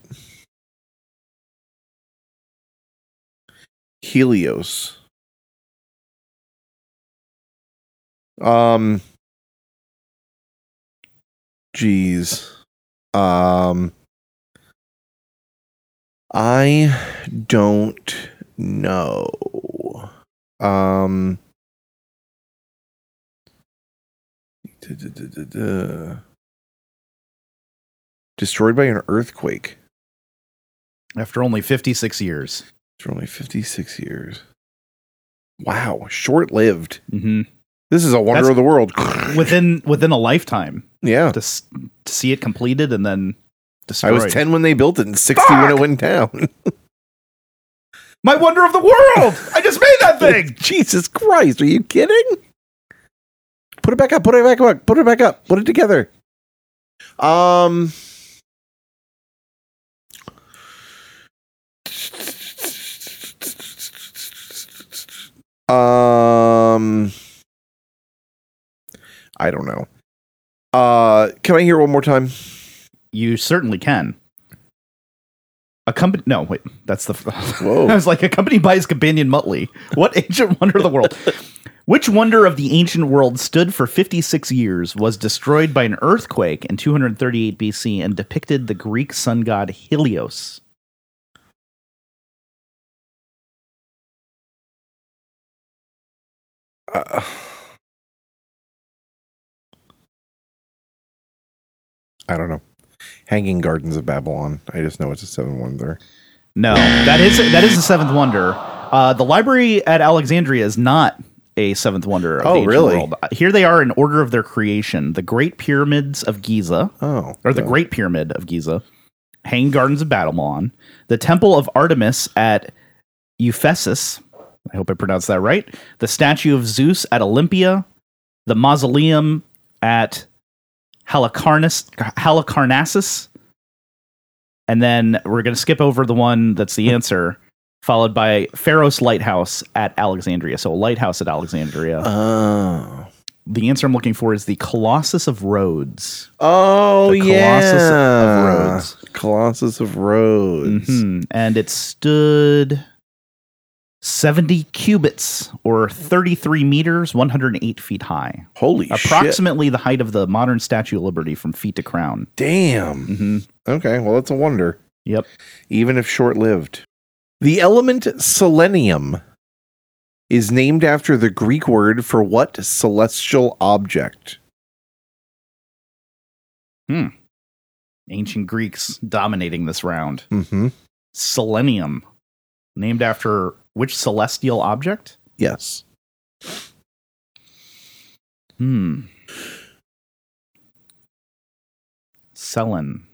Helios. Um. Geez. Um. I don't know. Um. duh, duh, duh, duh, duh. Destroyed by an earthquake. After only fifty-six years. For only fifty-six years. Wow, short-lived. Mm-hmm. This is a wonder That's- of the world. Within within a lifetime Yeah. to s- to see it completed and then I destroyed. was ten when they built it and sixty when it went down. My wonder of the world! I just made that thing. Jesus Christ, are you kidding? Put it back up, put it back up, put it back up, put it together. Um Um I don't know. Uh can I hear it one more time? You certainly can. A company? No, wait. That's the. Whoa. I was like, a company buys companion Muttley. What ancient wonder of the world? Which wonder of the ancient world stood for fifty-six years, was destroyed by an earthquake in two hundred thirty-eight B C, and depicted the Greek sun god Helios? Uh, I don't know. Hanging Gardens of Babylon. I just know it's a seven wonder. No, that is that is the seventh wonder. Uh, the library at Alexandria is not a seventh wonder of Oh, the ancient really? world. Here they are in order of their creation: the Great Pyramids of Giza, Oh. or the yeah. Great Pyramid of Giza, Hanging Gardens of Babylon, the Temple of Artemis at Ephesus. I hope I pronounced that right. The statue of Zeus at Olympia, the mausoleum at Halicarnas, Halicarnassus, and then we're going to skip over the one that's the answer, followed by Pharos Lighthouse at Alexandria. So a lighthouse at Alexandria. Oh. The answer I'm looking for is the Colossus of Rhodes. Oh, The Colossus yeah. of Rhodes. Colossus of Rhodes. Mhm. And it stood seventy cubits, or thirty-three meters, one hundred eight feet high. Holy shit. Approximately the height of the modern Statue of Liberty from feet to crown. Damn. hmm Okay, well, that's a wonder. Yep. Even if short-lived. The element selenium is named after the Greek word for what celestial object? Hmm. Ancient Greeks dominating this round. Mm-hmm. Selenium, named after which celestial object? Yes. Hmm. Selen.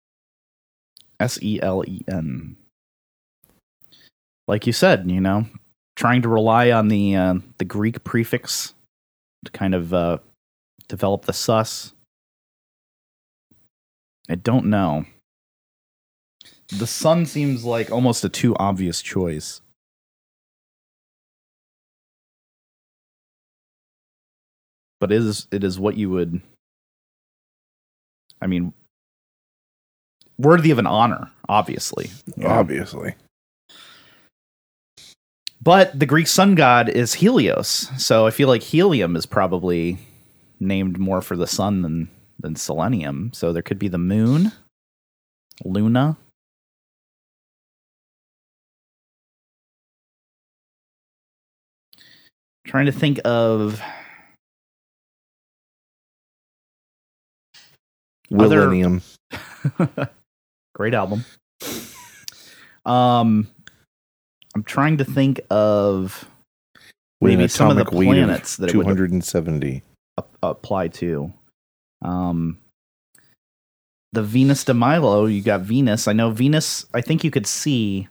S E L E N. Like you said, you know, trying to rely on the uh, the Greek prefix to kind of uh, develop the sus. I don't know. The sun seems like almost a too obvious choice. But it is it is what you would, I mean, worthy of an honor, obviously. you know. Obviously. But the Greek sun god is Helios, so I feel like helium is probably named more for the sun than than selenium. So there could be the moon, Luna. Trying to think of Other- Millennium. great album. Um, I'm trying to think of With maybe an some of the atomic weight of planets that it would two hundred seventy. ap- apply to. Um, the Venus de Milo, you got Venus. I know Venus, I think you could see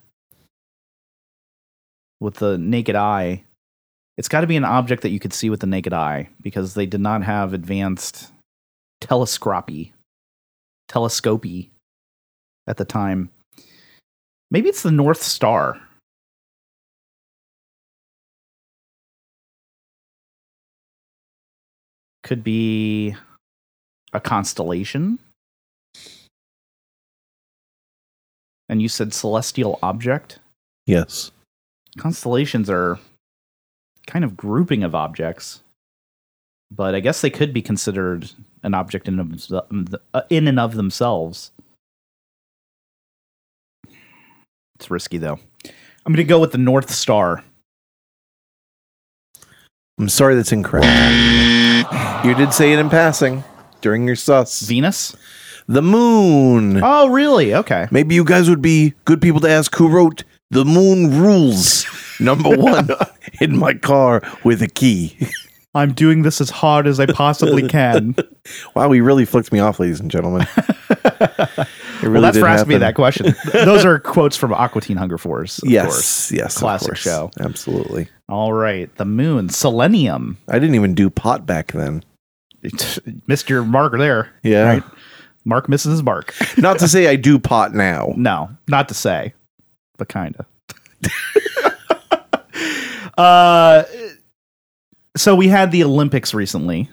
with the naked eye. It's got to be an object that you could see with the naked eye because they did not have advanced telescopy. telescopy at the time. Maybe it's the North Star. Could be a constellation. And you said celestial object? Yes. Constellations are kind of grouping of objects, but I guess they could be considered an object in, of, in and of themselves. It's risky, though. I'm going to go with the North Star. I'm sorry, that's incorrect. You did say it in passing during your sus. Venus? The moon. Oh, really? Okay. Maybe you guys would be good people to ask who wrote The Moon Rules, number one, in my car with a key. I'm doing this as hard as I possibly can. Wow, he really flicked me off, ladies and gentlemen. Really well, that's for asking me happen. that question. Those are quotes from Aqua Teen Hunger Force. Of yes, course. yes, Classic of course. show. Absolutely. All right. The moon. Selenium. I didn't even do pot back then. Missed your mark there. Yeah. Right? Mark misses his mark. Not to say I do pot now. No, not to say, but kind of. uh, so we had the Olympics recently.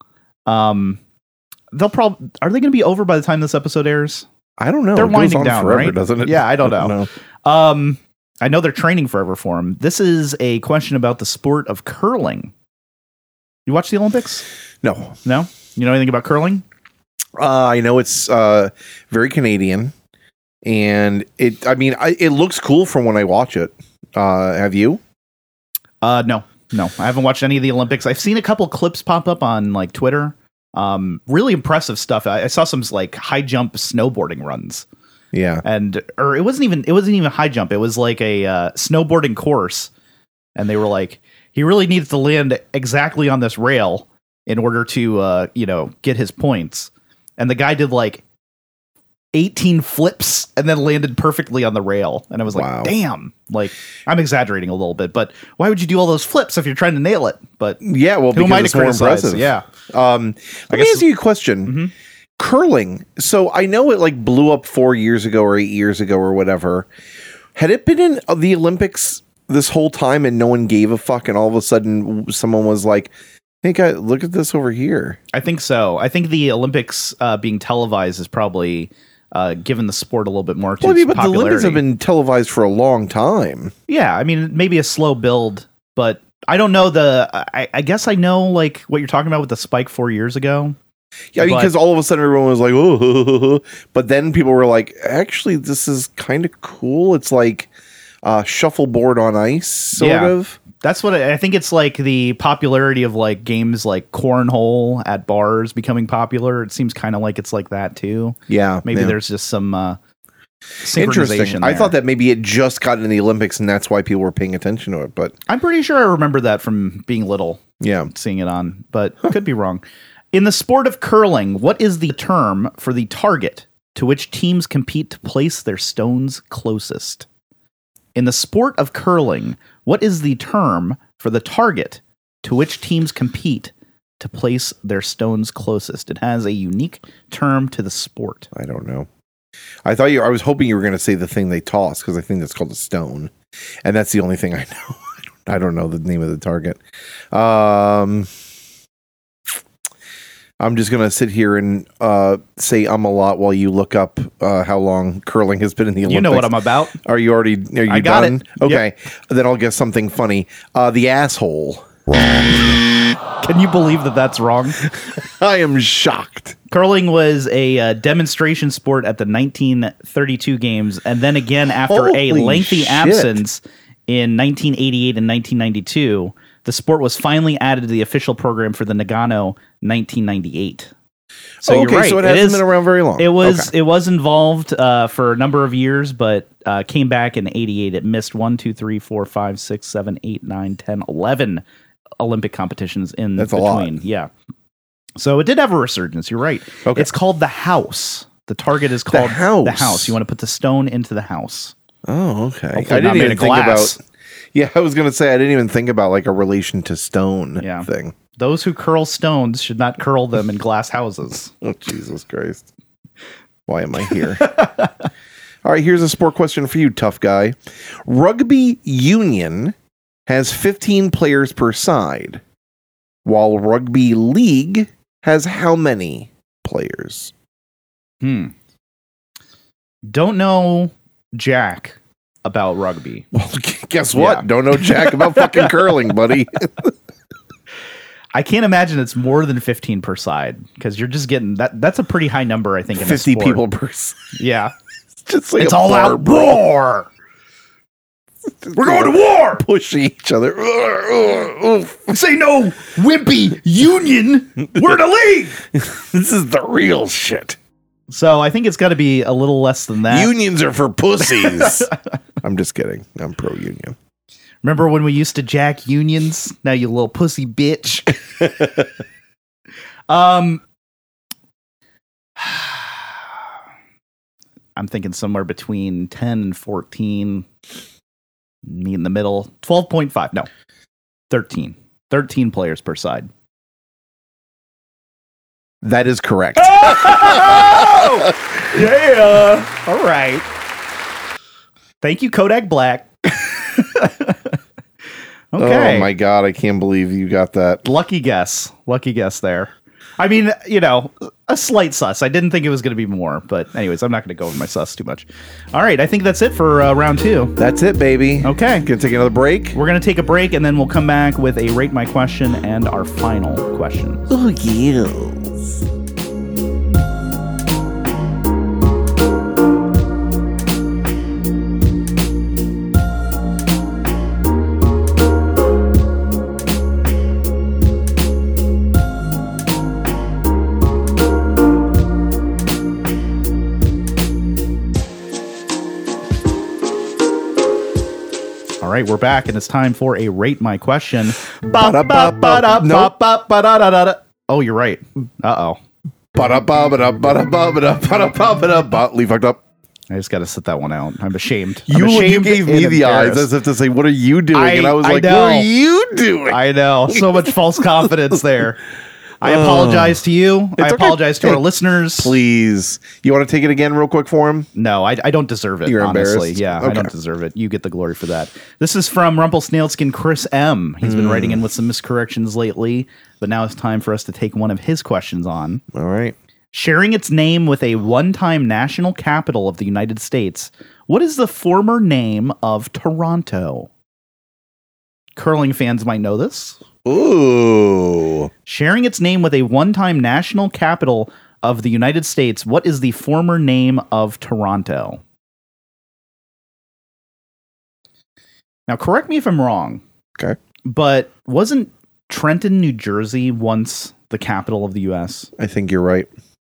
Um, they'll probably are they going to be over by the time this episode airs? I don't know. They're It goes winding on down, forever, right? doesn't it? Yeah, I don't know. I don't know. Um, I know they're training forever for him. This is a question about the sport of curling. You watch the Olympics? No. No? You know anything about curling? Uh, I know it's uh, very Canadian, and it. I mean, I, it looks cool from when I watch it. Uh, have you? Uh, no, no. I haven't watched any of the Olympics. I've seen a couple clips pop up on like Twitter. Um, really impressive stuff. I, I saw some like high jump snowboarding runs. Yeah, and or it wasn't even it wasn't even high jump. It was like a uh, snowboarding course, and they were like, he really needs to land exactly on this rail in order to uh, you know get his points. And the guy did like eighteen flips and then landed perfectly on the rail. And I was like, wow. Damn, like I'm exaggerating a little bit, but why would you do all those flips if you're trying to nail it? But yeah, well, who am I to because it's more criticize? impressive. Yeah. Um, I let me guess- ask you a question. Mm-hmm. Curling. So I know it like blew up four years ago or eight years ago or whatever. Had it been in the Olympics this whole time and no one gave a fuck, and all of a sudden someone was like, hey guys, look at this over here. I think so. I think the Olympics uh, being televised is probably uh, given the sport a little bit more to Well, I mean, its but the Olympics popularity. have been televised for a long time. Yeah, I mean, maybe a slow build, but I don't know the. I, I guess I know like what you're talking about with the spike four years ago. Yeah, I mean, But- because all of a sudden everyone was like, oh, but then people were like, actually, this is kind of cool. It's like uh, shuffleboard on ice, sort Yeah. of. That's what I, I think. It's like the popularity of like games like cornhole at bars becoming popular. It seems kind of like it's like that too. Yeah, Maybe yeah. there's just some uh, Interesting. synchronization I there. thought that maybe it just got in the Olympics and that's why people were paying attention to it. But I'm pretty sure I remember that from being little. yeah, Seeing it on, but could be wrong. In the sport of curling, what is the term for the target to which teams compete to place their stones closest? In the sport of curling, what is the term for the target to which teams compete to place their stones closest? It has a unique term to the sport. I don't know. I thought you. I was hoping you were going to say the thing they toss because I think that's called a stone, and that's the only thing I know. I don't, I don't know the name of the target. Um, I'm just going to sit here and uh, say um a lot while you look up uh, how long curling has been in the Olympics. You know what I'm about. Are you already? Are you I got done? it. Okay, then I'll guess something funny. Uh, the asshole. Can you believe that that's wrong? I am shocked. Curling was a uh, demonstration sport at the nineteen thirty-two games, and then again after a Holy lengthy shit. absence in nineteen eighty-eight and nineteen ninety-two. The sport was finally added to the official program for the Nagano nineteen ninety-eight. So okay, you're right. so it It hasn't is- been around very long. It was Okay. it was involved uh, for a number of years, but uh, came back in eighty-eight. It missed one, two, three, four, five, six, seven, eight, nine, ten, eleven Olympic competitions in That's a between. lot. Yeah. So it did have a resurgence. You're right. Okay. It's called the house. The target is called house. the house. You want to put the stone into the house. Oh, okay. Hopefully I not didn't made even of think glass. about. Yeah, I was gonna say I didn't even think about like a relation to stone Yeah. thing. Those who curl stones should not curl them in glass houses. Oh, Jesus Christ! Why am I here? All right, here's a sport question for you, tough guy. Rugby union has fifteen players per side, while rugby league has how many players? Hmm. Don't know jack about rugby. Well, guess what? Yeah. Don't know jack about fucking curling, buddy. I can't imagine it's more than fifteen per side because you're just getting that. That's a pretty high number, I think. In fifty a sport. people per side. Yeah. Just like It's a all bar out brawl. war. We're going to war. Pushing each other. Say no, wimpy union. We're in a league. This is the real shit. So I think it's got to be a little less than that. Unions are for pussies. I'm just kidding. I'm pro union. Remember when we used to jack unions? Now you little pussy bitch. um, I'm thinking somewhere between ten and fourteen. Me in the middle. twelve point five. No, thirteen. thirteen players per side. That is correct. Oh! Yeah. All right. Thank you, Kodak Black. Okay. Oh my God, I can't believe you got that. Lucky guess. Lucky guess there. I mean, you know, a slight sus. I didn't think it was going to be more, but anyways, I'm not going to go over my sus too much. All right, I think that's it for uh, round two. That's it, baby. Okay. Gonna take another break? We're going to take a break, and then we'll come back with a Rate My Question and our final question. Oh, yes. All right, we're back, and it's time for a Rate My Question. Nope. Oh, you're right. Uh-oh. Ba-da-ba-ba-da-ba-da-ba-da-ba-da-ba-da-ba. Lee fucked up. I just got to sit that one out. I'm ashamed. I'm You, you ashamed gave and me the eyes embarrassed. as if to say, what are you doing? I- and I was I like, know. what are you doing? I know. So much false confidence there. I apologize to you. I It's okay. apologize to Hey, our listeners. Please. You want to take it again real quick for him? No, I, I don't deserve it, You're honestly. embarrassed? Yeah, I Okay. don't deserve it. You get the glory for that. This is from Rumpelsnaleskin Chris M. He's been writing in with some miscorrections lately, but now it's time for us to take one of his questions on. All right. Sharing its name with a one-time national capital of the United States, what is the former name of Toronto? Curling fans might know this. Ooh. Sharing its name with a one-time national capital of the United States, what is the former name of Toronto? Now, correct me if I'm wrong. Okay. But wasn't Trenton, New Jersey once the capital of the U S? I think you're right.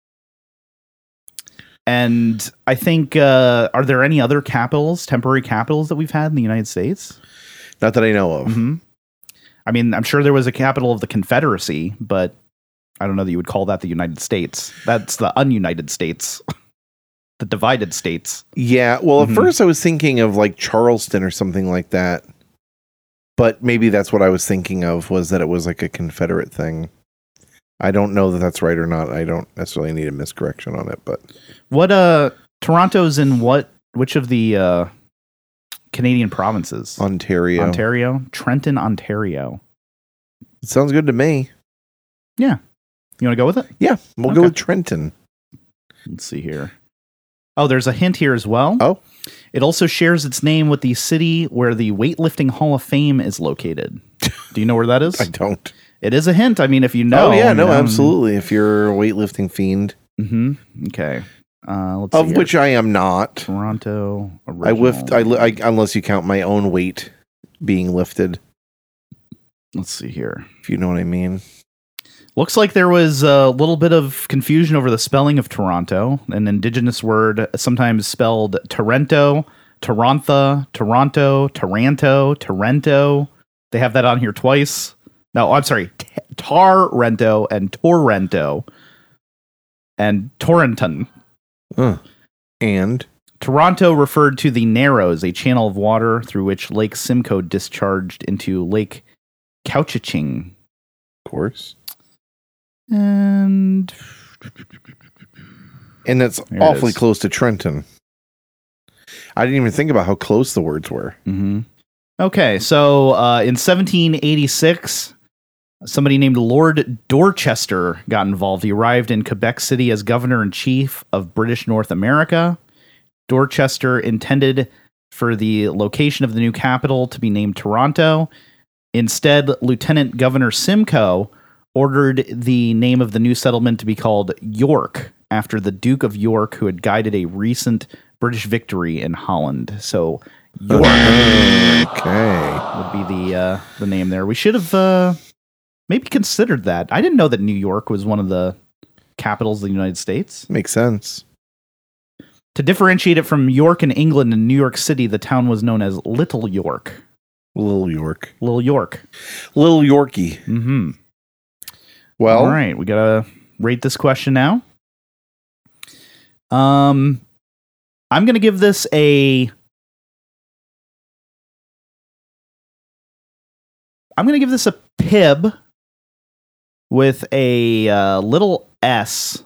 And I think, uh, are there any other capitals, temporary capitals that we've had in the United States? Not that I know of. Mm-hmm. I mean, I'm sure there was a capital of the Confederacy, but I don't know that you would call that the United States. That's the ununited states, the divided states. Yeah. Well, at Mhm. first I was thinking of like Charleston or something like that. But maybe that's what I was thinking of, was that it was like a Confederate thing. I don't know that that's right or not. I don't necessarily need a miscorrection on it, but What, uh, Toronto's in what, which of the, uh, Canadian provinces? Ontario. Ontario? Trenton, Ontario. It sounds good to me. You want to go with it? Yeah. We'll Okay. go with Trenton. Let's see here. Oh, there's a hint here as well. Oh. It also shares its name with the city where the Weightlifting Hall of Fame is located. Do you know where that is? I don't. It is a hint. I mean, if you know. oh, yeah. No, you know, absolutely. If you're a weightlifting fiend, Mm-hmm. Okay. Uh, let's of see which here. I am not. Toronto. I lift, I, li- I, unless you count my own weight being lifted, Let's see here. if you know what I mean. Looks like there was a little bit of confusion over the spelling of Toronto, an indigenous word sometimes spelled Torrento, Torontha, Toronto, Taranto, Torrento. They have that on here twice. No, I'm sorry. T- Tarrento and Torrento and Torrenton. Uh, and Toronto referred to the Narrows, a channel of water through which Lake Simcoe discharged into Lake Couchiching. of course. And And that's There it awfully is. close to Trenton. I didn't even think about how close the words were. Mm-hmm. Okay, so uh, in seventeen eighty-six, somebody named Lord Dorchester got involved. He arrived in Quebec City as governor-in-chief of British North America. Dorchester intended for the location of the new capital to be named Toronto. Instead, Lieutenant Governor Simcoe ordered the name of the new settlement to be called York, after the Duke of York, who had guided a recent British victory in Holland. So York Okay. would be the uh, the name there. We should have uh, maybe considered that. I didn't know that New York was one of the capitals of the United States. Makes sense. To differentiate it from York in England and New York City, the town was known as Little York. Little York. Little York. Little Yorkie. Mm-hmm. Well, All right, we gotta rate this question now. Um, I'm gonna give this a. I'm gonna give this a Pib with a uh, little S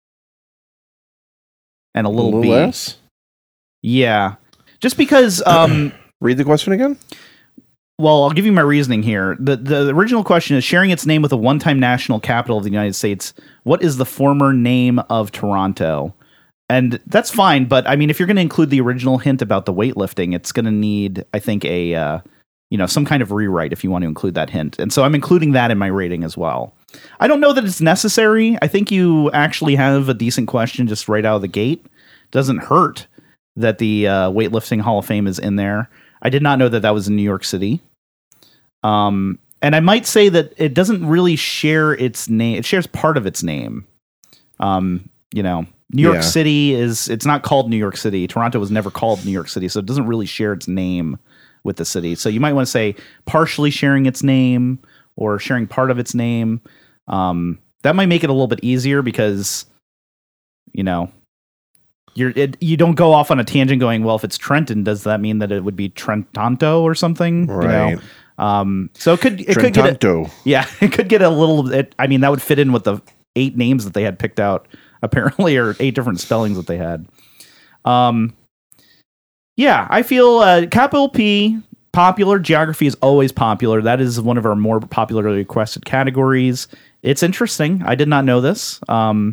and a little, little B. less. Yeah, just because. Um, Read the question again. Well, I'll give you my reasoning here. The The original question is sharing its name with a one-time national capital of the United States. What is the former name of Toronto? And that's fine, but I mean, if you're going to include the original hint about the weightlifting, it's going to need, I think, a uh, you know, some kind of rewrite if you want to include that hint. And so I'm including that in my rating as well. I don't know that it's necessary. I think you actually have a decent question just right out of the gate. Doesn't hurt that the uh, Weightlifting Hall of Fame is in there. I did not know that that was in New York City. Um, and I might say that it doesn't really share its name. It shares part of its name. Um, you know, New York Yeah. City is, it's not called New York City. Toronto was never called New York City, so it doesn't really share its name with the city. So you might want to say partially sharing its name or sharing part of its name. Um, that might make it a little bit easier because, you know, you're it, you don't go off on a tangent going, well, if it's Trenton, does that mean that it would be Trentanto or something? You Right. know? Um, so it could it could get a, Trentanto. yeah, it could get a little. It, I mean, that would fit in with the eight names that they had picked out, apparently, or eight different spellings that they had. Um, yeah, I feel uh, capital P, popular. Geography is always popular. That is one of our more popularly requested categories. It's interesting. I did not know this. Um,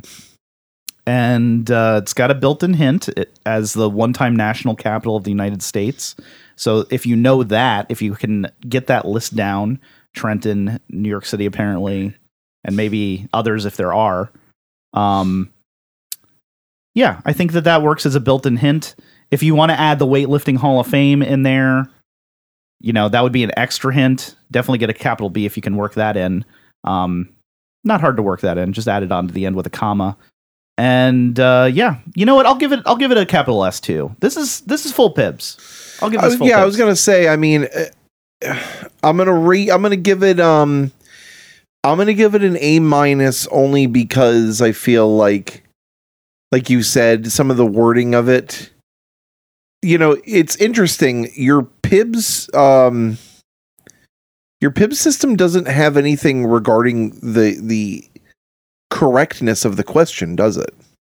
and uh, it's got a built-in hint it, as the one-time national capital of the United States. So if you know that, if you can get that list down, Trenton, New York City, apparently, and maybe others if there are, um, yeah, I think that that works as a built-in hint. If you want to add the Weightlifting Hall of Fame in there, you know, that would be an extra hint. Definitely get a capital B if you can work that in. Um, not hard to work that in. Just add it on to the end with a comma. And uh, yeah, you know what? I'll give it. I'll give it a capital S too. This is this is full Pibs. I'll give this Uh, full yeah, Pibs. I was gonna say. I mean, uh, I'm gonna re. I'm gonna give it. Um, I'm gonna give it an A minus only because I feel like, like you said, some of the wording of it. You know, it's interesting. Your Pibs, um, your Pibs system doesn't have anything regarding the the correctness of the question, does it?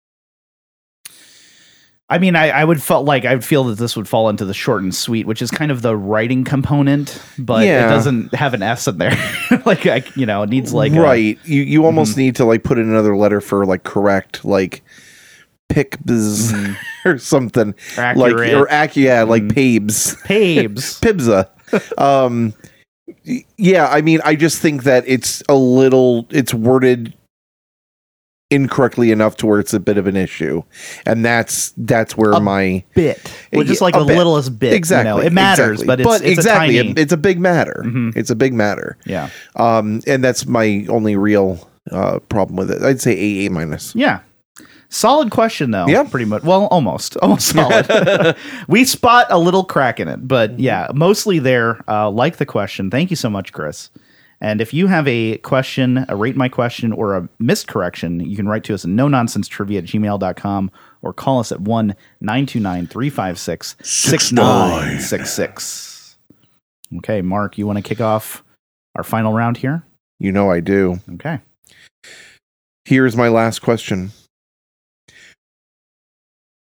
I mean, I, I would felt like I would feel that this would fall into the short and sweet, which is kind of the writing component, but Yeah. it doesn't have an S in there. like, I, you know, it needs like a- right. you you almost Mhm. need to like put in another letter for like correct, like pick biz Mhm. or something accurate. like or ac- yeah, like Mhm. pabes, Pabes. pibza. um, y- yeah. I mean, I just think that it's a little, it's worded incorrectly enough to where it's a bit of an issue, and that's that's where A my bit. Well, just Yeah, like a the bit. littlest bit. exactly You know? It matters, exactly. but it's, it's exactly a tiny. it- it's a big matter. Mhm. It's a big matter. Yeah. Um, and that's my only real uh problem with it. I'd say A A minus. Yeah. Solid question, though. Yeah. Pretty much. Well, almost. Almost solid. We spot a little crack in it, but yeah, mostly there. Uh, like the question. Thank you so much, Chris. And if you have a question, a rate my question, or a miscorrection, you can write to us at no nonsense trivia at gmail dot com or call us at one nine two nine, three five six, six nine six six. Okay, Mark, you want to kick off our final round here? You know I do. Okay. Here's my last question.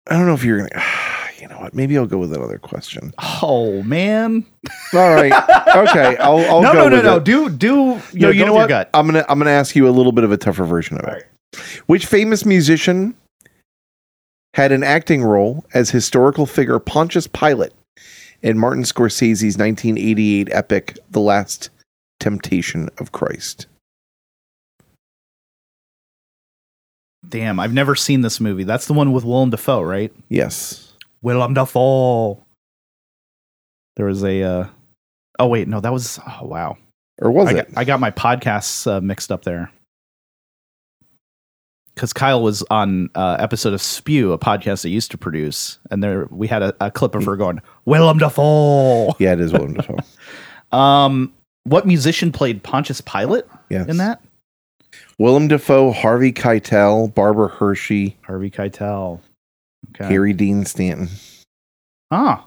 I don't know if you're gonna. You know what? Maybe I'll go with another question. Oh man! All right. Okay. I'll. I'll no, go no, no, with no. it. Do do. You No, know, you go know with what? your gut. I'm gonna. I'm gonna ask you a little bit of a tougher version of it. Right. Which famous musician had an acting role as historical figure Pontius Pilate in Martin Scorsese's nineteen eighty-eight epic The Last Temptation of Christ? Damn, I've never seen this movie. That's the one with Willem Dafoe, right? Yes. Willem Dafoe. There was a. Uh, oh wait, no, that was. Oh wow. Or was I it? got, I got my podcasts uh, mixed up there. Because Kyle was on uh, episode of Spew, a podcast I used to produce, and there we had a, a clip of her going, Willem Dafoe. Yeah, it is Willem Dafoe. Um, what musician played Pontius Pilate Yes. in that? Willem Dafoe, Harvey Keitel, Barbara Hershey, Harvey Keitel. Okay. Harry Dean Stanton. Ah.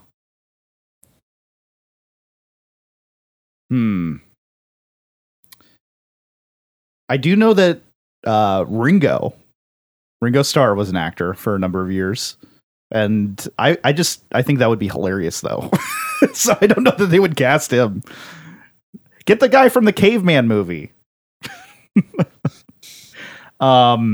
Hmm. I do know that uh, Ringo, Ringo Starr was an actor for a number of years. And I, I just, I think that would be hilarious though. So I don't know that they would cast him. Get the guy from the Caveman movie. um,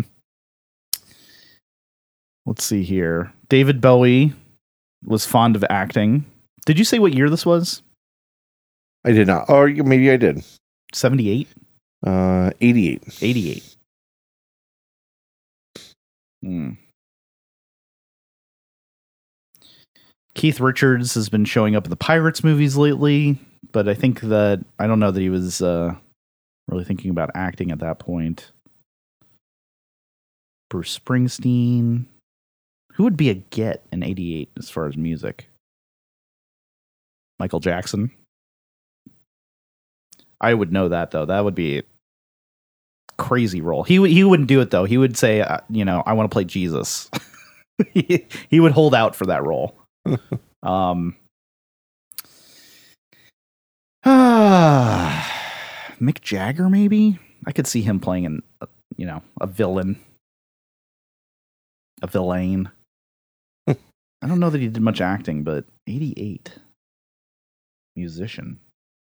let's see here. David Bowie was fond of acting. Did you say what year this was? I did not. Or maybe I did. seventy-eight? Uh, eighty-eight. eighty-eight. Hmm. Keith Richards has been showing up in the Pirates movies lately, but I think that, I don't know that he was uh, really thinking about acting at that point. Bruce Springsteen. Who would be a get in eighty-eight as far as music? Michael Jackson. I would know that though. That would be a crazy role. He he wouldn't do it though. He would say, uh, you know, I want to play Jesus. he, he would hold out for that role. um. Ah, Mick Jagger, maybe. I could see him playing in, you know, a villain, a villain. I don't know that he did much acting, but eighty-eight musician.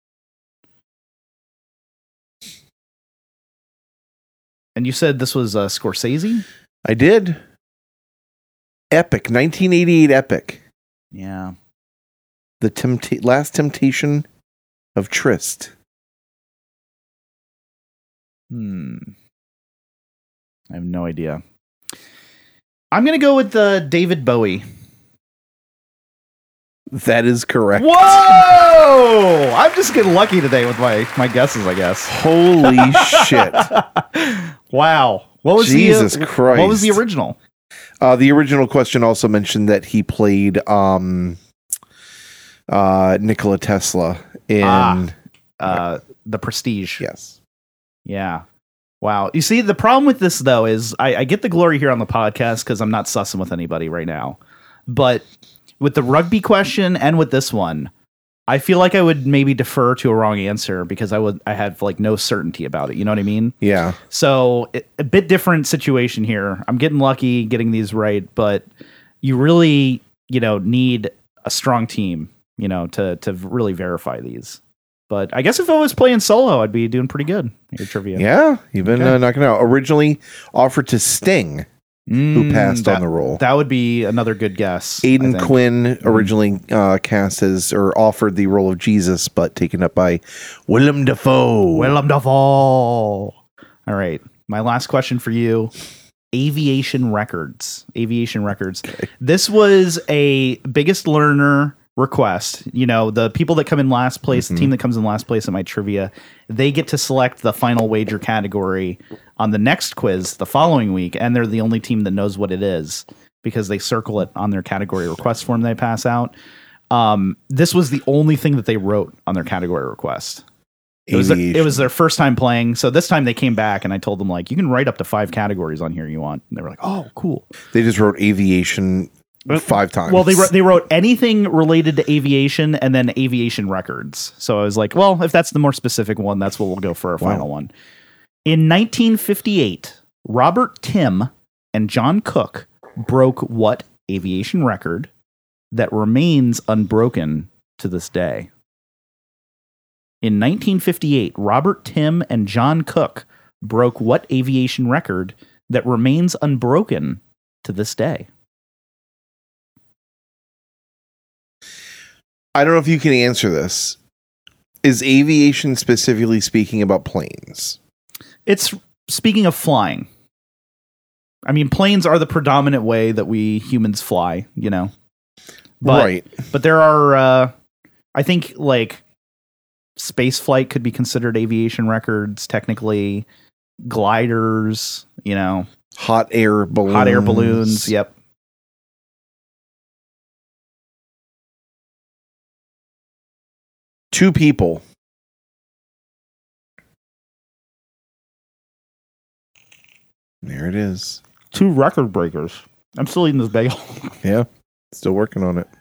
And you said this was uh, Scorsese? I did. Epic. nineteen eighty-eight epic. Yeah. The tempta- Last Temptation of Trist. Hmm. I have no idea. I'm going to go with uh, David Bowie. That is correct. Whoa! I'm just getting lucky today with my, my guesses, I guess. Holy shit. Wow. What was Jesus the, uh, Christ. What was the original? Uh, the original question also mentioned that he played um, uh, Nikola Tesla in... Ah, uh, The Prestige. Yes. Yeah. Wow. You see, the problem with this, though, is I, I get the glory here on the podcast because I'm not sussing with anybody right now. But with the rugby question and with this one, I feel like I would maybe defer to a wrong answer because I would I had like no certainty about it. You know what I mean? Yeah. So it, a bit different situation here. I'm getting lucky getting these right, but you really, you know, need a strong team, you know, to to really verify these. But I guess if I was playing solo, I'd be doing pretty good. Your trivia. Yeah. You've been Okay. uh, knocking out. Originally offered to Sting, who Mm, passed that, on the role. That would be another good guess. I Aidan think. Quinn originally uh, cast as or offered the role of Jesus, but taken up by Willem Dafoe. Willem Dafoe. All right. My last question for you. Aviation Records. Aviation Records. Okay. This was a biggest learner request. You know, the people that come in last place, Mm-hmm. the team that comes in last place at my trivia, they get to select the final wager category on the next quiz the following week, and they're the only team that knows what it is because they circle it on their category request form they pass out. Um, this was the only thing that they wrote on their category request. It was, their, it was their first time playing. So this time they came back and I told them, like, you can write up to five categories on here you want. And they were like, oh, cool. They just wrote aviation five times. Well, they wrote, they wrote anything related to aviation and then aviation records. So I was like, well, if that's the more specific one, that's what we'll go for our Wow. final one. In nineteen fifty-eight, Robert Tim and John Cook broke what aviation record that remains unbroken to this day? In nineteen fifty-eight, Robert Tim and John Cook broke what aviation record that remains unbroken to this day? I don't know if you can answer this. Is aviation specifically speaking about planes? It's speaking of flying. I mean, planes are the predominant way that we humans fly, you know. But, right. But there are, uh, I think, like, space flight could be considered aviation records, technically. Gliders, you know. Hot air balloons. Hot air balloons, yep. Two people. There it is. Two record breakers. I'm still eating this bagel. Yeah. Still working on it.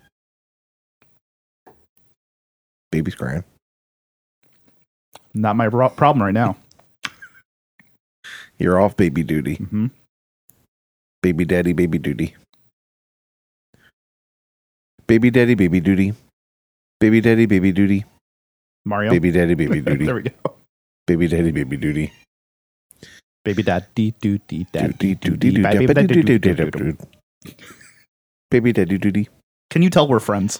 Baby's crying. Not my pro- problem right now. You're off baby duty. Mm-hmm. Baby daddy, baby duty. Baby daddy, baby duty. Baby daddy, baby duty. Mario. Baby daddy, baby duty. There we go. Baby daddy, baby duty. Baby daddy, doody, daddy, Doody, doody, baby daddy, doody, doody, doody. Baby daddy duty. Can you tell we're friends?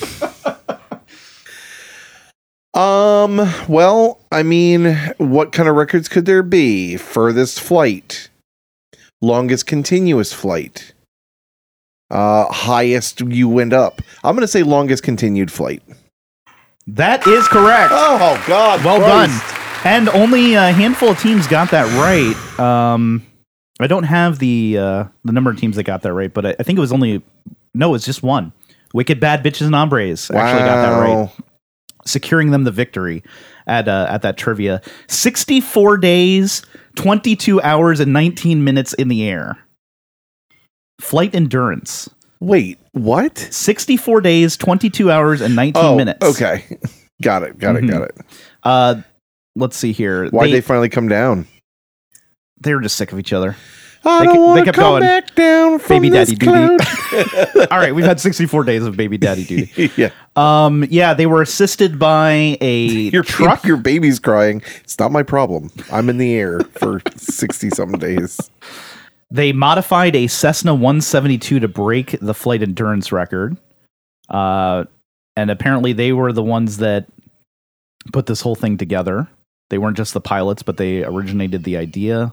Um, well, I mean, what kind of records could there be? Furthest flight, longest continuous flight, uh, highest you went up. I'm going to say longest continued flight. That is correct. Oh, God. Well Christ. done. And only a handful of teams got that right. Um, I don't have the uh, the number of teams that got that right, but I, I think it was only, no, it's just one. Wicked Bad Bitches and Hombres actually got that right, securing them the victory at uh, at that trivia. sixty-four days, twenty-two hours, and nineteen minutes in the air. Flight endurance. Wait, what? sixty-four days, twenty-two hours, and nineteen oh, minutes. Okay. Got it. Got it. Mhm. Got it. Uh, let's see here. Why'd they, they finally come down? They were just sick of each other. I They don't ke- they want to kept come going. back down from Baby this daddy duty. cloud. All right, we've had sixty-four days of baby daddy duty. Yeah. Um, yeah, they were assisted by a Your truck. Your baby's crying. It's not my problem. I'm in the air for sixty some days. They modified a Cessna one seventy-two to break the flight endurance record. Uh, and apparently they were the ones that put this whole thing together. They weren't just the pilots, but they originated the idea.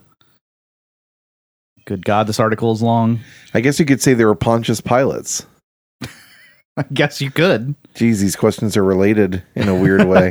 Good God, this article is long. I guess you could say they were Pontius pilots. I guess you could. Geez, these questions are related in a weird way.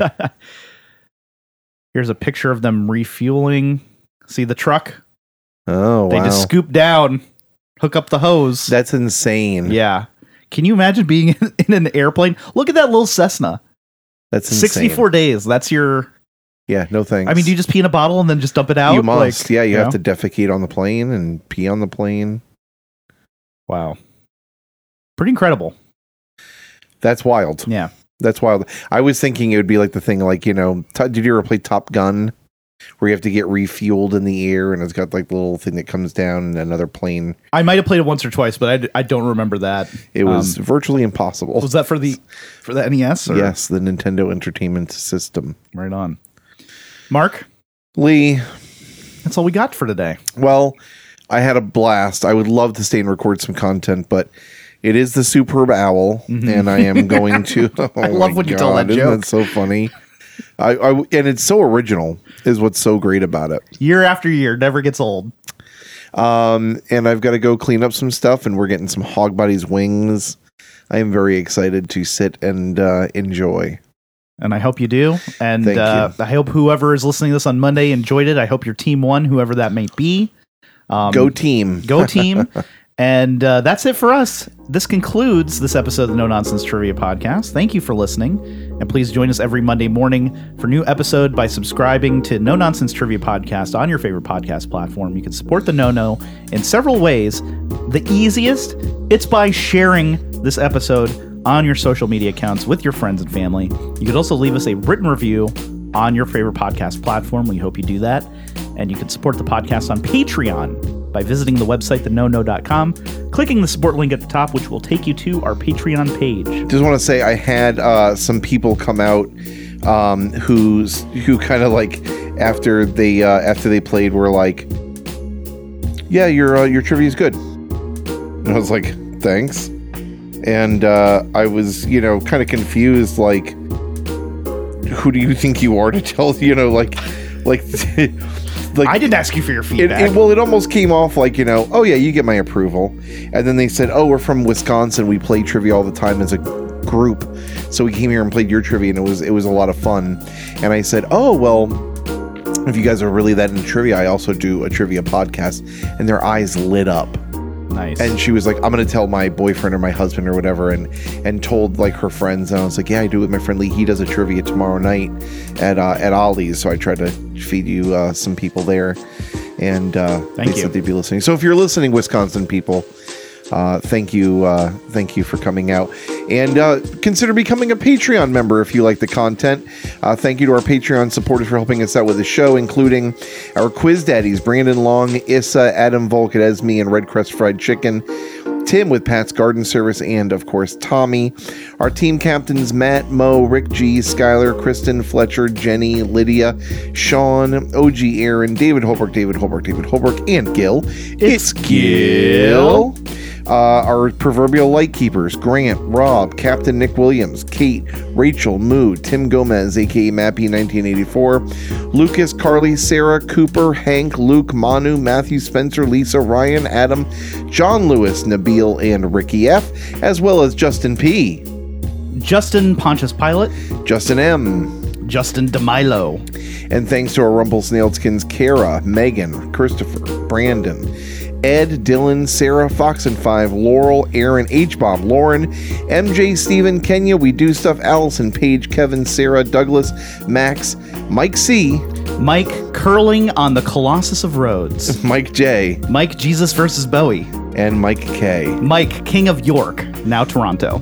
Here's a picture of them refueling. See the truck? Oh, They wow. just scoop down, hook up the hose. That's insane. Yeah. Can you imagine being in, in an airplane? Look at that little Cessna. That's insane. sixty-four days. That's your... Yeah, no thanks. I mean, do you just pee in a bottle and then just dump it out? You must. Like, yeah, you, you have know? to defecate on the plane and pee on the plane. Wow. Pretty incredible. That's wild. Yeah. That's wild. I was thinking it would be like the thing, like, you know, t- did you ever play Top Gun? Where you have to get refueled in the air and it's got like the little thing that comes down and another plane. I might have played it once or twice, but I, d- I don't remember that. It was Um, virtually impossible. was that for the for the N E S? Or? Yes, the Nintendo Entertainment System. Right on. Mark, Lee, that's all we got for today. well, I had a blast. I would love to stay and record some content, but it is the Superb Owl, Mhm. and I am going to. Oh I love my when you tell that isn't joke. that so funny? I, I and it's so original. Is what's so great about it. Year after year, never gets old. Um, and I've got to go clean up some stuff, and we're getting some Hog Buddies wings. I am very excited to sit and uh, enjoy. And I hope you do. And Thank uh, I hope whoever is listening to this on Monday enjoyed it. I hope your team won, whoever that may be. Um, Go team! Go team. And uh, that's it for us. This concludes this episode of the No Nonsense Trivia Podcast. Thank you for listening. And please join us every Monday morning for a new episode by subscribing to No Nonsense Trivia Podcast on your favorite podcast platform. You can support the No-No in several ways. The easiest, it's by sharing this episode on your social media accounts with your friends and family. You could also leave us a written review on your favorite podcast platform. We hope you do that. And you can support the podcast on Patreon by visiting the website the no no dot com. clicking the support link at the top, which will take you to our Patreon page. Just want to say I had uh, some people come out um, who's who kind of like after they uh, after they played were like, yeah, your uh, your trivia is good. And I was like, thanks. And uh, I was, you know, kind of confused, like, who do you think you are to tell, you know, like, like, like I didn't ask you for your it, feedback. it, well, it almost came off like, you know, oh yeah, you get my approval. And then they said, oh, we're from Wisconsin. We play trivia all the time as a group. So we came here and played your trivia, and it was, it was a lot of fun. And I said, oh, well, if you guys are really that into trivia, I also do a trivia podcast. And their eyes lit up. Nice. And she was like, I'm going to tell my boyfriend or my husband or whatever, and and told like her friends. And I was like, yeah, I do it with my friend Lee. He does a trivia tomorrow night at uh, at Ollie's. So I tried to feed you uh, some people there. And uh, Thank they you. said they'd be listening. So if you're listening, Wisconsin people, uh, thank you. Uh, thank you for coming out. And uh, consider becoming a Patreon member if you like the content. Uh, thank you to our Patreon supporters for helping us out with the show, including our quiz daddies, Brandon Long, Issa, Adam Volk at Esme, and Red Crest Fried Chicken, Tim with Pat's Garden Service, and of course Tommy. Our team captains Matt, Mo, Rick G, Skylar, Kristen, Fletcher, Jenny, Lydia, Sean, O G Aaron, David Holbrook, David Holbrook, David Holbrook, and Gil. It's Gil. Uh, our proverbial light keepers, Grant, Rob, Captain Nick Williams, Kate, Rachel, Moo, Tim Gomez, aka Mappy nineteen eighty-four, Lucas, Carly, Sarah, Cooper, Hank, Luke, Manu, Matthew, Spencer, Lisa, Ryan, Adam, John Lewis, Nabil, and Ricky F, as well as Justin P, Justin Pontius Pilate, Justin M, Justin DeMilo. And thanks to our Rumpelsnailskins, Kara, Megan, Christopher, Brandon, Ed, Dylan, Sarah, Fox and Five, Laurel, Aaron, H-Bomb, Lauren, M J, Steven, Kenya, We Do Stuff, Allison, Paige, Kevin, Sarah, Douglas, Max, Mike C, Mike Curling on the Colossus of Rhodes, Mike J, Mike Jesus versus Bowie, and Mike K. Mike King of York, now Toronto.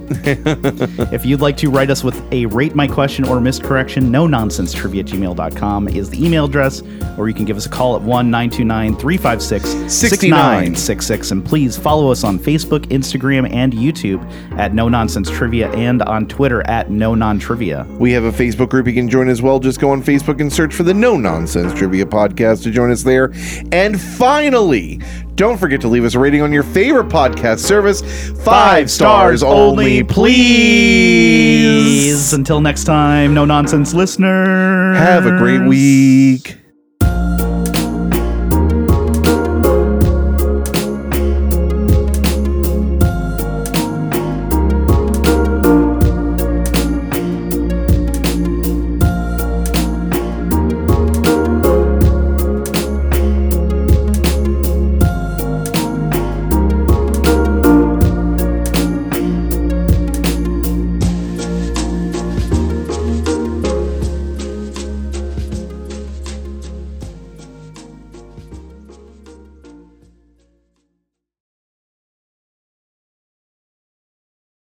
If you'd like to write us with a rate my question or miscorrection, no nonsense trivia at gmail dot com is the email address, or you can give us a call at one nine two nine, three five six, six nine six six. And please follow us on Facebook, Instagram, and YouTube at No Nonsense Trivia, and on Twitter at No Non Trivia. We have a Facebook group you can join as well. Just go on Facebook and search for the No Nonsense Trivia Podcast to join us there. And finally, don't forget to leave us a rating on your favorite podcast service. Five, Five stars only, please. Until next time, No Nonsense listeners. Have a great week.